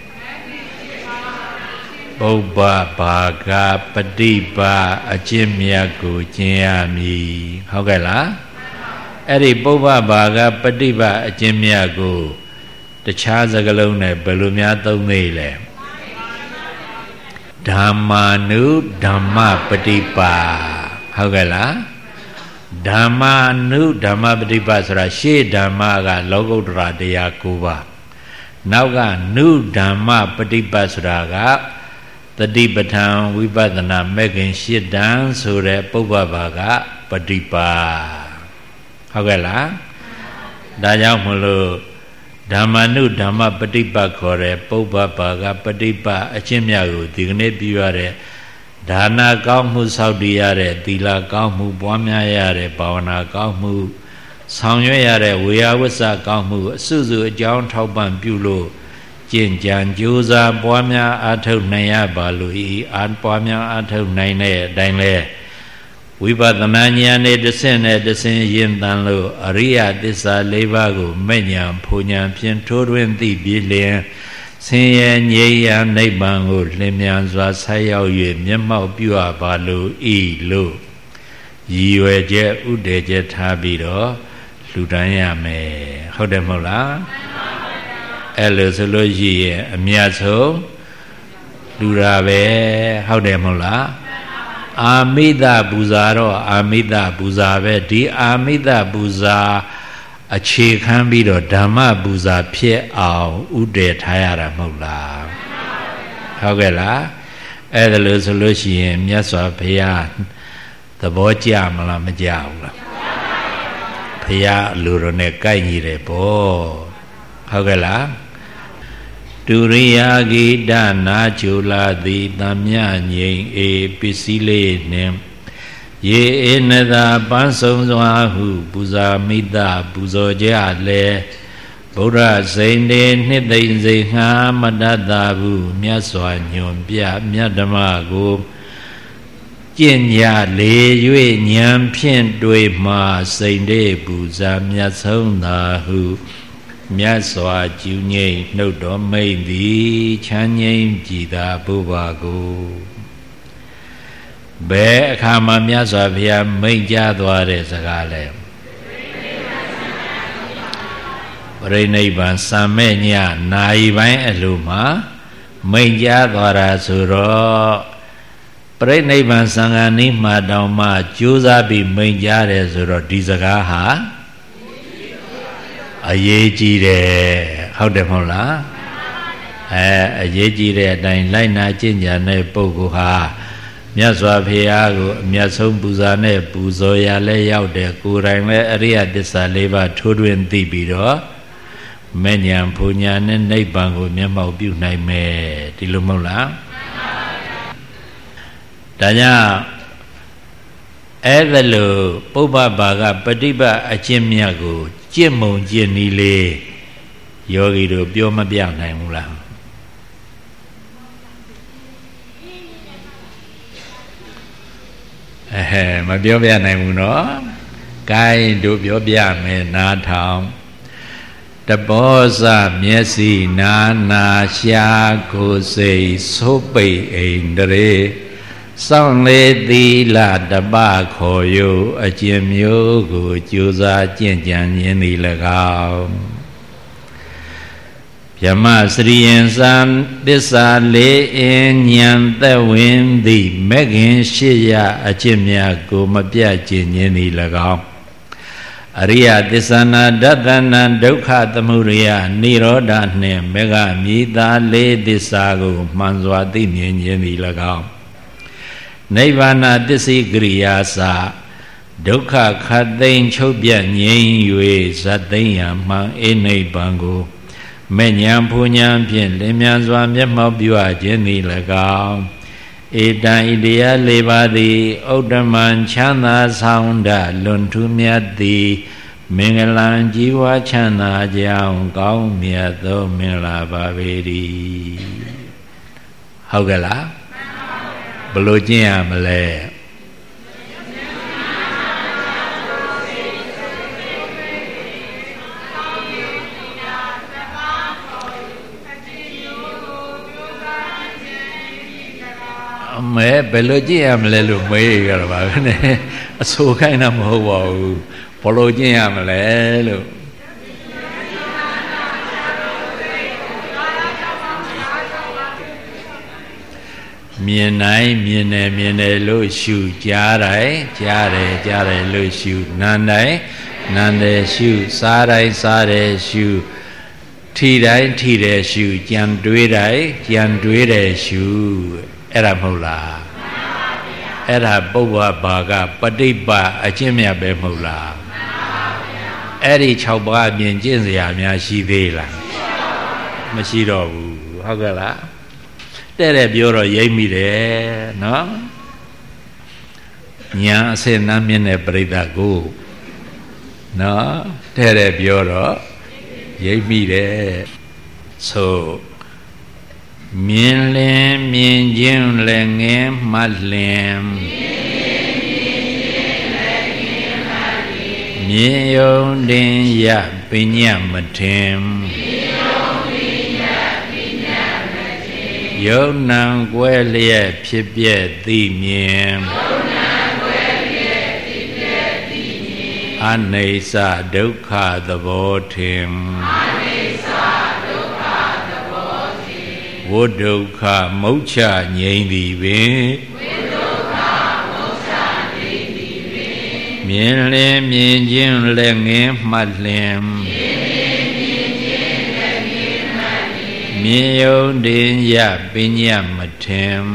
ပုပ္ပဘာဂပฏิပါအကျင့်မြတ်ကိုကျင့်ရမည်ဟုတ်ကဲ့လားအဲ့ဒီပုပ္ပဘာဂပฏิပါအကျင့်မြတ်ကိုတခြားစကားလုံးနဲ့ဘယ်လိုများသုံးသေးလဲဓမ္မာနုဓမ္မပฏิပါဟုတ်ကဲ့လားဓမ္မာနုဓမ္မပฏิပါဆိုတာရှေ့ဓမ္မကလောကုတ္တရာတရား9ပါးနောက်ကနုဓမ္မပฏิပါဆိုတာကတတိပဋ္ဌာန်ဝိပဿနာမဲ့ခင်8တန်းဆိုတဲ့ပုပ္ပဘာကပฏิပါဟုတ်ကဲ့လားဒါကြောင့်မလို့ဓမ္မနုဓမ္မပฏิပါခေါ်တဲ့ပုပ္ပဘာကပฏิပါအကျင့်မြတ်ကိုဒီကနေ့ပြုရတဲ့ဒါနကောင်းမှုစောင့်တည်ရတဲ့သီလကောင်းမှုပွားများရတဲ့ဘာဝနာကောင်းမှုဆောင်ရွက်ရတဲ့ဝေယဝစ္စကောင်းမှုအစွစုအကြောင်းထောက်ပံ့ပြုလို့ကျင့်ကြံကြိုးစားပွားများအားထုတ်နိုင်ရပါလို့ဤအားပွားများအားထုတ်နိုင်တဲ့အတိုင်းလဲဝိပဿနာဉာဏ်နဲ့တဆင့်ရင်တန်လို့အရိယသစ္စာ၄ပါးကိုမဲ့ညာဖူညာဖြင့်ထိုးထွင်းသိပြီးလျင်ဆင်းရဲငြိမ်းရာနိဗ္ဗာန်ကိုလင်းမြန်စွာဆက်ရောက်၍မျက်မှောက်ပြုအပ်ပါလို့ဤလို့ရည်ရွယ်ချက်ဥတည်ချက်ထားပြီးတော့လှူဒန်းရမယ်ဟုတ်တယ်မဟုတ်လားအဲ့လိုဆိုလို့ရှိရင်အမြတ်ဆုံးလူရာပဲဟုတ်တယ်မဟုတ်လားအာမိတပူဇာတော့အာမိတပူဇာပဲဒီအာမိတပူဇာအခြေခံပြီးတော့ဓမ္မပူဇာဖြစ်အောင်ဥတည်ထားရတာမဟုတ်လားဟုတ်ကဲ့လားအဲ့ဒါလို့ဆိုလို့ရှိရင်မြတ်စွာဘုရားသဘောကျမလားမကျဘူးလားဘုရားအလိုတော်နဲ့ကိုက်ညီတယ်ပေါ့ဟုတ်ကဲ့လားဒုရိယာဂိတနာချူလာသည်တမြငိမ့်အေပစ္စည်းလေးနှင့်ယေဧနသာပန်းဆုံးစွာဟုပူဇာမိတပူဇော်ကြလေဗုဒ္ဓဇိန်တေနှစ်သိမ့်စိန်ငှာမတတ်တာဘူးမြတ်စွာညွန်ပြမြတ်ဓမ္မကိုကျင့်ကြလေ၍ဉာဏ်ဖြင့်တွေ့မှစိန်တေပူဇာမြတ်ဆုံးသာဟုမြတ်စွာကျူးငိမ့်နှုတ်တော်မိန်သည်ချမ်းငိမ့်ကြည်သာဘုရားကိုဘယ်အခါမှမြတ်စွာဘုရားမိန့်ကြားသွားတဲ့စကားလဲပရိနိဗ္ဗာန်စံမဲ့ညနာယီပိုင်းအလိုမှာမိန့်ကြားသွားတာဆိုတော့ပရိနိဗ္ဗာန်စံဃာနိမှာတောင်မှကြိုးစားပြီးမိန့်ကြားတယ်ဆိုတော့ဒီစကားဟာအရေးကြီးတယ်ဟုတ်တယ်မဟုတ်လားအရေးကြီးတဲ့အတိုင်းလိုက်နာကျင့်ကြံတဲ့ပုဂ္ဂိုလ်ဟာမြတ်စွာဘုရားကိုအမြတ်ဆုံးပူဇာနဲ့ပူဇော်ရလဲရောက်တယ်ကိုယ်တိုင်လည်းအရိယသစ္စာ၄ပါးထိုးထွင်းသိပြီးတော့မဲ့ညာဘုံညာနဲ့နိဗ္ဗာန်ကိုမျက်မှောက်ပြုနိုင်မယ်ဒီလိုမဟုတ်လားဒါကြောင့်အဲ့ဒါလို့ပုပ္ပဘာကပฏิပတ်အကျင့်မြတ်ကိုကျင့်မုံကျင့်နည်းလေးယောဂီတို့ပြောမပြနိုင်ဘူးလားမပြောပြနိုင်ဘူးနော် gain တို့ပြောပြမယ်နားထောင်တဘောဇမျက်စိနာနာရှာကိုယ်စိတ်ဆိုးပိတ်အိန္ဒြေစောင့်လေသီလတပခေါ်ယုအကျင့်မျိုးကိုကြိုးစားကျင့်ကြံခြင်းသည်၎င်းဗြဟ္မစရိယံသံသစ္စာလေးအင်းဉာဏ်သက်ဝင်သည်မဂ္ဂင်ရှိရအကျင့်များကိုမပြတ်ကျင့်ခြင်းသည်၎င်းအရိယသစ္စာနာဒသနာဒုက္ခသမုဒယနိရောဓနှင့်မေဃမိသားလေးသစ္စာကိုမှန်စွာသိမြင်ခြင်းသည်၎င်းနိဗ္ဗာန်သစ္စိကရိယာစာဒုက္ခခတ်သိမ်းချုပ်ပြတ်ငြိမ်း၍ဇတ်သိမ်းရမှန်အိနိဗ္ဗာန်ကိုမဲ့ညာဖူညာဖြင့်လင်းမြန်စွာမျက်မှောက်ပြုအပ်ခြင်းသည်၎င်းဧတံဣတရား၄ပါးသည်ဥဒ္ဓမံချမ်းသာဆောင်တလွန်ထူးမြတ်သည်မင်္ဂလံជីវချမ်းသာကြောင်းကောင်းမြတ်သောမင်္ဂလာပါပေ၏ဟုတ်ကဲ့လားဘယ်လိုကျင့်ရမလဲမဲဘယ်လိုကြည့်ရမလဲလို့မေးကြတော့ပါပဲနဲ့အဆိုခိုင်းတာမဟုတ်ပါဘူးဘယ်လိုကြည့်ရမလဲလို့မြင်နိုင်မြင်တယ်လို့ရှုကြားတိုင်းကြားတယ်လို့ရှုနားတိုင်းနားတယ်ရှုစားတိုင်းစားတယ်ရှုထိတိုင်းထိတယ်ရှုကြံတွေးတိုင်းကြံတွေးတယ်ရှုအဲ့ဒါမဟုတ်လားအဲ့ဒါပုဗ္ဗဘာကပฏิပတ်အကျင့်မြတ်ပဲမဟုတ်လားအဲ့ဒီ6ပါးအပြင်ကျင့်စရာများရှိသေးလားမရှိတော့ဘူးဟုတ်ကဲ့လားတဲ့ပြောတော့ရိပ်မိတယ်နော်ညာအစင်နှမ်းမြင့်တဲ့ပြိဿကိုနော်တဲ့ပြောတော့ရိပ်မိတယ်ဆိုမြင်လင်မြင်ခြင်းလည်းငင်မှတ်လင်မြင်ယုံတင်ရပညာမထင်ယုံနံကွဲလျက်ဖြစ်ပြည့်သိမြင်အနိစ္စဒုက္ခသဘောထင်ဝ Wodukha moksha ngaithi bin Mien lin mien chin let ngin mat lin Mien yong din ya pinya matim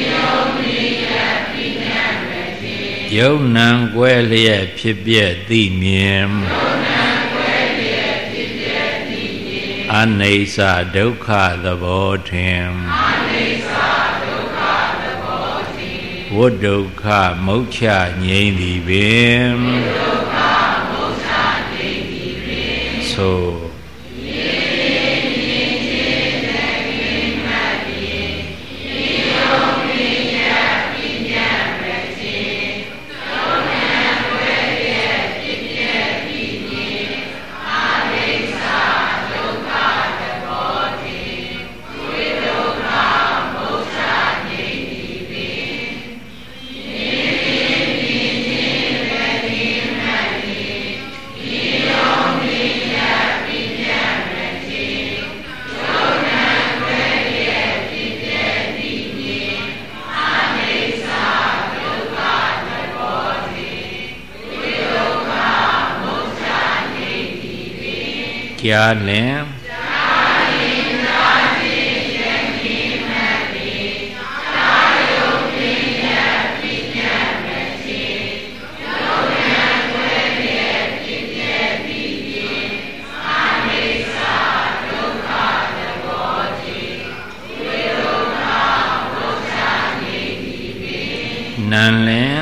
Yong nan quay liet phit piet thi mien Anesa dukha thabo thim Wodukha moksha ngaithi bin So Kya lin Nan lin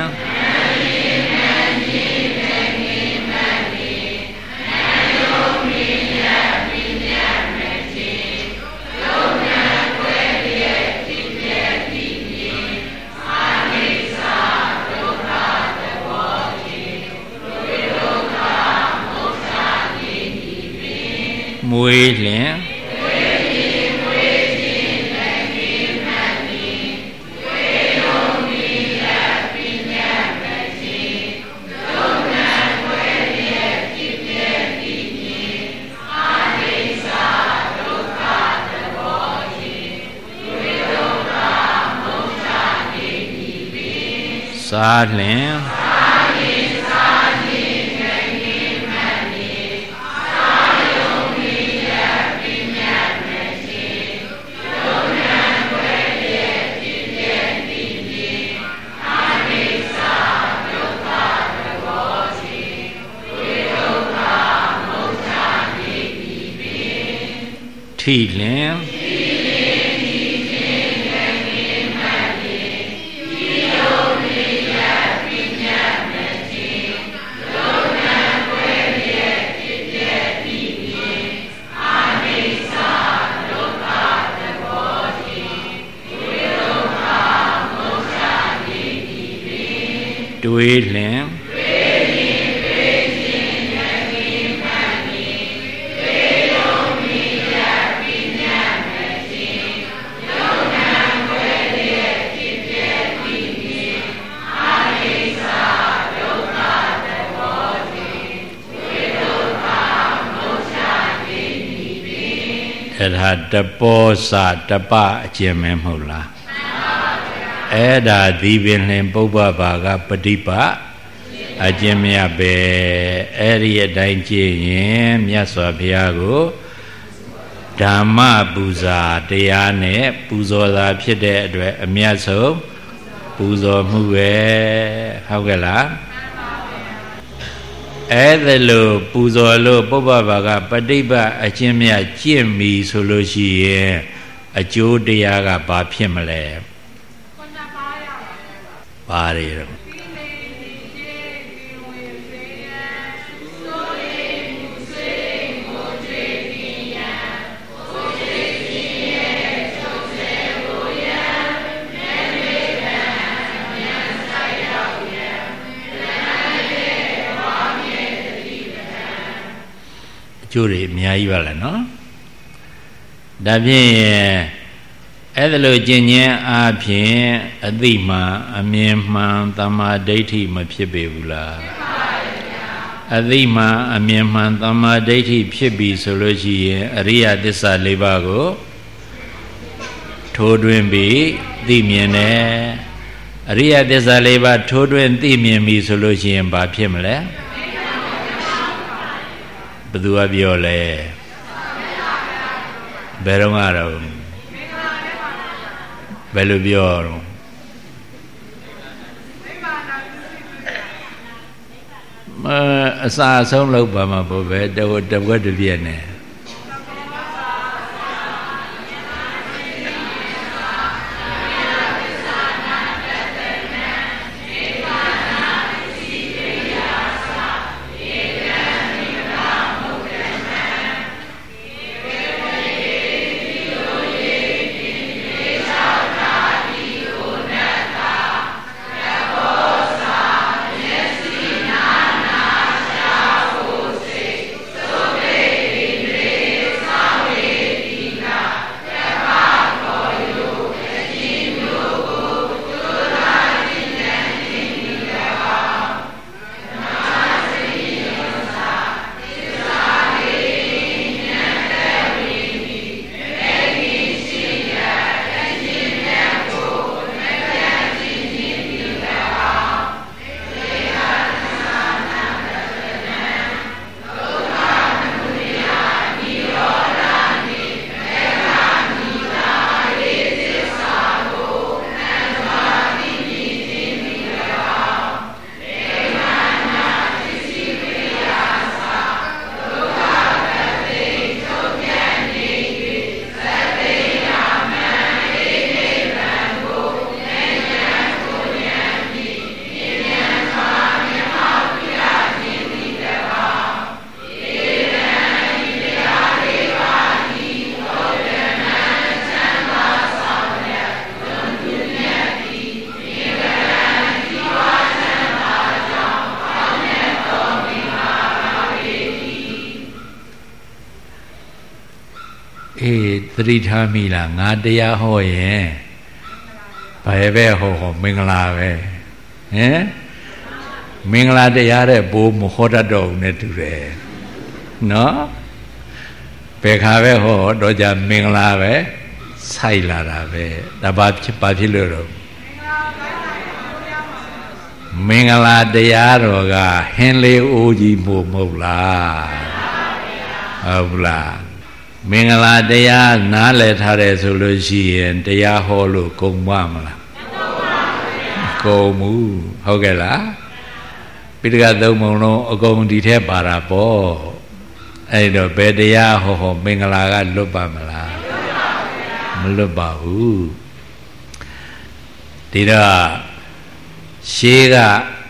Mui lin Sa lin Thi lin Dwe lin Edha tapo sa tapa achime mဟုတ်လားအဲ့ဒါဒီပင်လင်ပုပ္ပဘာကပฏิပတ်အကျင့်မြတ်ပဲအဲ့ဒီအတိုင်းကြည့်ရင်မြတ်စွာဘုရားကိုဓမ္မပူဇာတရားနဲ့ပူဇော်တာဖြစ်တဲ့အတွက်အမြတ်ဆုံးပူဇော်မှုပဲဟုတ်ကဲ့လားအဲ့ဒါလို့ပူဇော်လို့ပုပ္ပဘာကပฏิပတ်အကျင့်မြတ်ကျင့်ပြီဆိုလို့ရှိရင်အကျိုးတရားကဘာဖြစ်မလဲပါတယ်အကျိုးတွေအများကြီးပါလားနော်ဒါဖြင့်အဲ့ဒါလို့ကျင့်ခြင်းအပြင်အသိမှန်အမြင်မှန်တမ္မာဒိဋ္ဌိမဖြစ်ပေဘူးလားဖြစ်ပါဗျာအသိမှန်အမြင်မှန်တမ္မာဒိဋ္ဌိဖြစ်ပြီဆိုလို့ရှိရင်အရိယသစ္စာ၄ပါးကိုထိုးတွင်းပြီးသိမြင်တယ်အရိယသစ္စာလေးပါးထိုးတွင်းသိမြင်ပြီဆိုလို့ရှိရင်ဘာဖြစ်မလဲဘယ်သူကပြောလဲဘယ်တော့ကတော့ဘယ်လိုပြောတော့အစာအဆုံးလောက်ပါမှာပေါ့ပဲတဝက်တစ်ပြည့်နဲ့သတိထားမိလားငါတရားဟောရင်ဘာပဲဟောမင်္ဂလာပဲဟင်မင်္ဂလာတရားတဲ့ဘိုးမဟောတတ်တော့ဘူးနဲ့တူတယ်နော်ဘယ်ခါပဲဟောတော့ကြမင်္ဂလာပဲဆိုင်လာတာပဲဒါဘာဖြစ်လို့တော့မင်္ဂလာတရားတော်ကဟင်းလေးအိုးကြီးမို့မဟုတ်လားဟုတ်လားမင်္ဂလာတရားနားလည်ထားတယ်ဆိုလို့ရှိရင်တရားဟောလို့ကုန်မမလားကုန်မှုဟုတ်ကဲ့လားပိဋကသုံးပုံလုံးအကုန်ဒီထဲပါတာပေါ့အဲ့တော့ဘယ်တရားဟောမင်္ဂလာကလွတ်ပါမလားမလွတ်ပါဘူးဒီတော့ရှေးက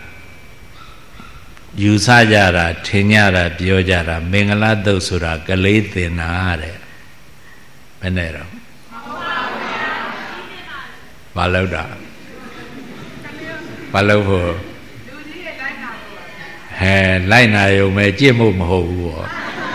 ယူဆကြတာထင်ကြတာပြောကြတာမင်္ဂလာတုတ်ဆိုတာကလေးသင်တာတဲ့ဘယ်နဲ့တော့ဘာလို့တာဘာလို့ဖို့ဟဲလိုက်နာရုံပဲကြည့်မှုမဟုတ်ဘူးပေါ့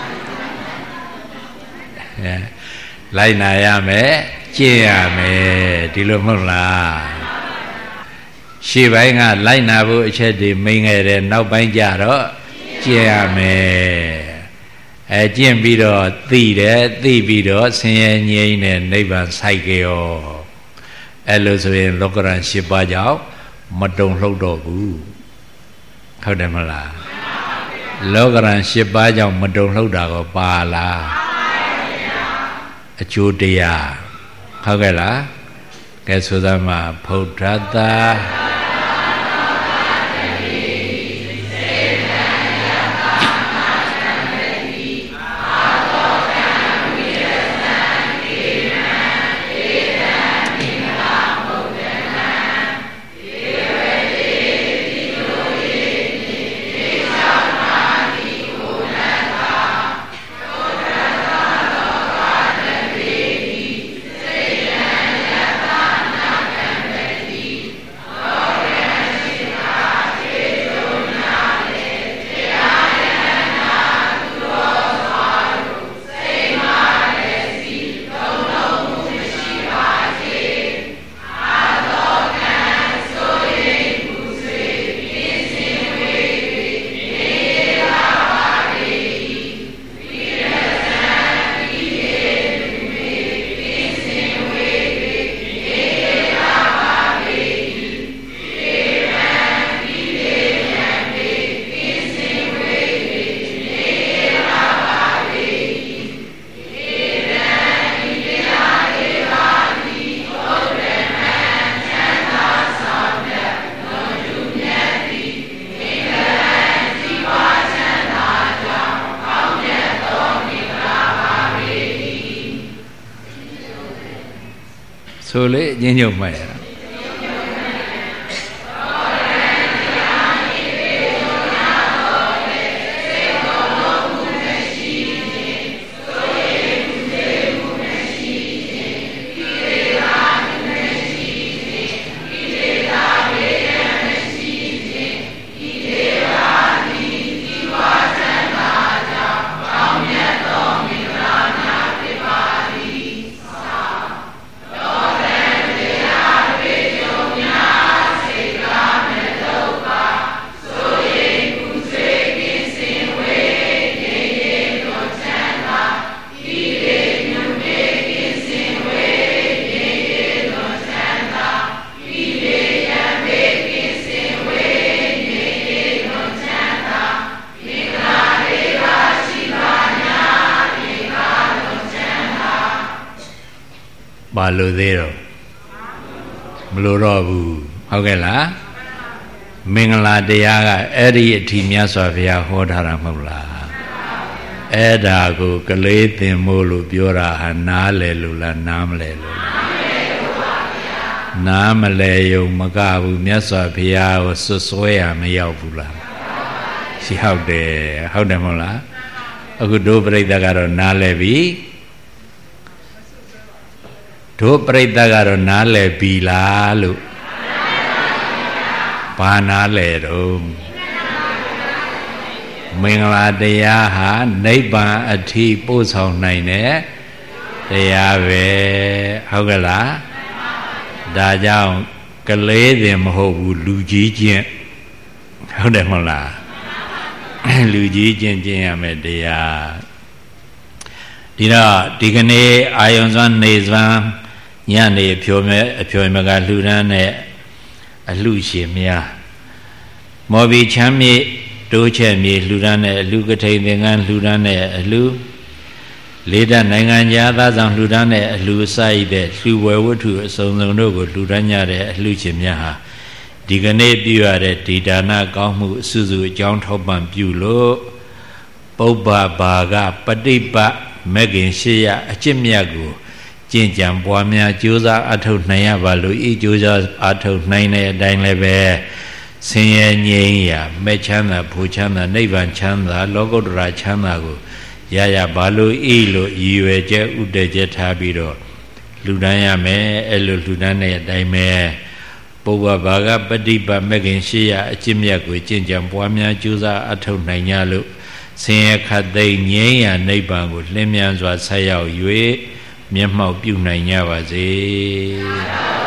လိုက်နာရမယ်ကြည့်ရမယ်ဒီလိုမဟုတ်လားရှေ့ပိုင်းကလိုက်နာဖို့အချက်တွေမိန်ခဲ့တယ်နောက်ပိုင်းကျတော့ကျင့်ရမယ်ကျင့်ပြီးတော့သိတယ်သိပြီးတော့ဆင်းရဲငြိမ်းတဲ့နိဗ္ဗာန်ဆိုင်ကြောအဲ့လိုဆိုရင်လောကရန်၈ပါးကြောင့်မတုံလှုပ်တော့ဘူးဟုတ်တယ်မလားလောကရန်၈ပါးကြောင့်မတုံလှုပ်တာကိုပါလားအကျိုးတရားဟုတ်ကဲ့လားကဲဆိုသမှာဗုဒ္ဓတာဗဆိုလေညညုံမဲ့ဘာလို့သေးတော့မလို့တော့ဘူးဟုတ်ကဲ့လားမင်္ဂလာတရားကအဲ့ဒီအထိမြတ်စွာဘုရားဟောထားတာမဟုတ်လားအဲ့ဒါကိုကလေးသင်မို့လို့ပြောတာဟာနားလေလို့လားနားမလဲလို့နားမလဲယုံမကဘူးမြတ်စွာဘုရားကိုဆွဆွဲရမရောက်ဘူးလားရှိဟုတ်တယ်မဟုတ်လားအခုတို့ပြိဿကတော့နားလဲပြီတို့ပြိဿကတော့နားလဲပြီလားလို့ဘာနားလဲတော့မင်္ဂလာတရားဟာနိဗ္ဗာန်အထိပို့ဆောင်နိုင်တဲ့တရားပဲဟုတ်ကဲ့လားဒါကြောင့်ကလေးတင်မဟုတ်ဘူးလူကြီးချင်းဟုတ်တယ်မဟုတ်လားလူကြီးချင်းကျင့်ရမယ်တရားဒီတော့ဒီကနေ့အာယုံစွမ်းနေစွမ်းညနေအဖြိုမကလှူဒန်းတဲ့အလှရှင်များမော်ဘီချမ်းမြေတိုးချက်မြေလှူဒန်းတဲ့အလှကထိန်သင်္ကန်းလှူဒန်းတဲ့အလှလေးဓာတ်နိုင်ငံသားဆောင်လှူဒန်းတဲ့အလှစာရည်တဲ့လှူဝယ်ဝတ္ထုအစုံတို့ကိုလှူဒန်းကြတဲ့အလှရှင်များဟာဒီကနေ့ပြုရတဲ့ဒီဒါနကောင်းမှုအစုစုအကြောင်းထောက်ပံ့ပြုလို့ပုပ္ပဘာကပฏิပတ်မဲ့ခင်ရှိရအကျင့်မြတ်ကိုကျင့်ကြံပွားများကြိုးစားအထောက်နိုင်ရပါလို့ဤကြိုးစားအထောက်နိုင်တဲ့အတိုင်းလည်းပဲဆင်းရဲငြိမ်းရာမဲ့ချမ်းသာဖို့ချမ်းသာနိဗ္ဗာန်ချမ်းသာလောကုတ္တရာချမ်းသာကိုရပါလို့ဤလို့ရည်ရွယ်ချက်ဥတည်ချက်ထားပြီးတော့လှူဒန်းရမယ်အဲ့လိုလှူဒန်းတဲ့အတိုင်းပဲပုဗ္ဗဘာကပฏิပတ်မဲ့ခင်ရှိရအကျင့်မြတ်ကိုကျင့်ကြံပွားများကြိုးစားအထောက်နိုင်ကြလို့ဆင်းရဲခတ်သိမ်းငြိမ်းရာနိဗ္ဗာန်ကိုလင်းမြန်စွာဆက်ရောက်၍မျက်မှောက်ပြုနိုင်ကြပါစေ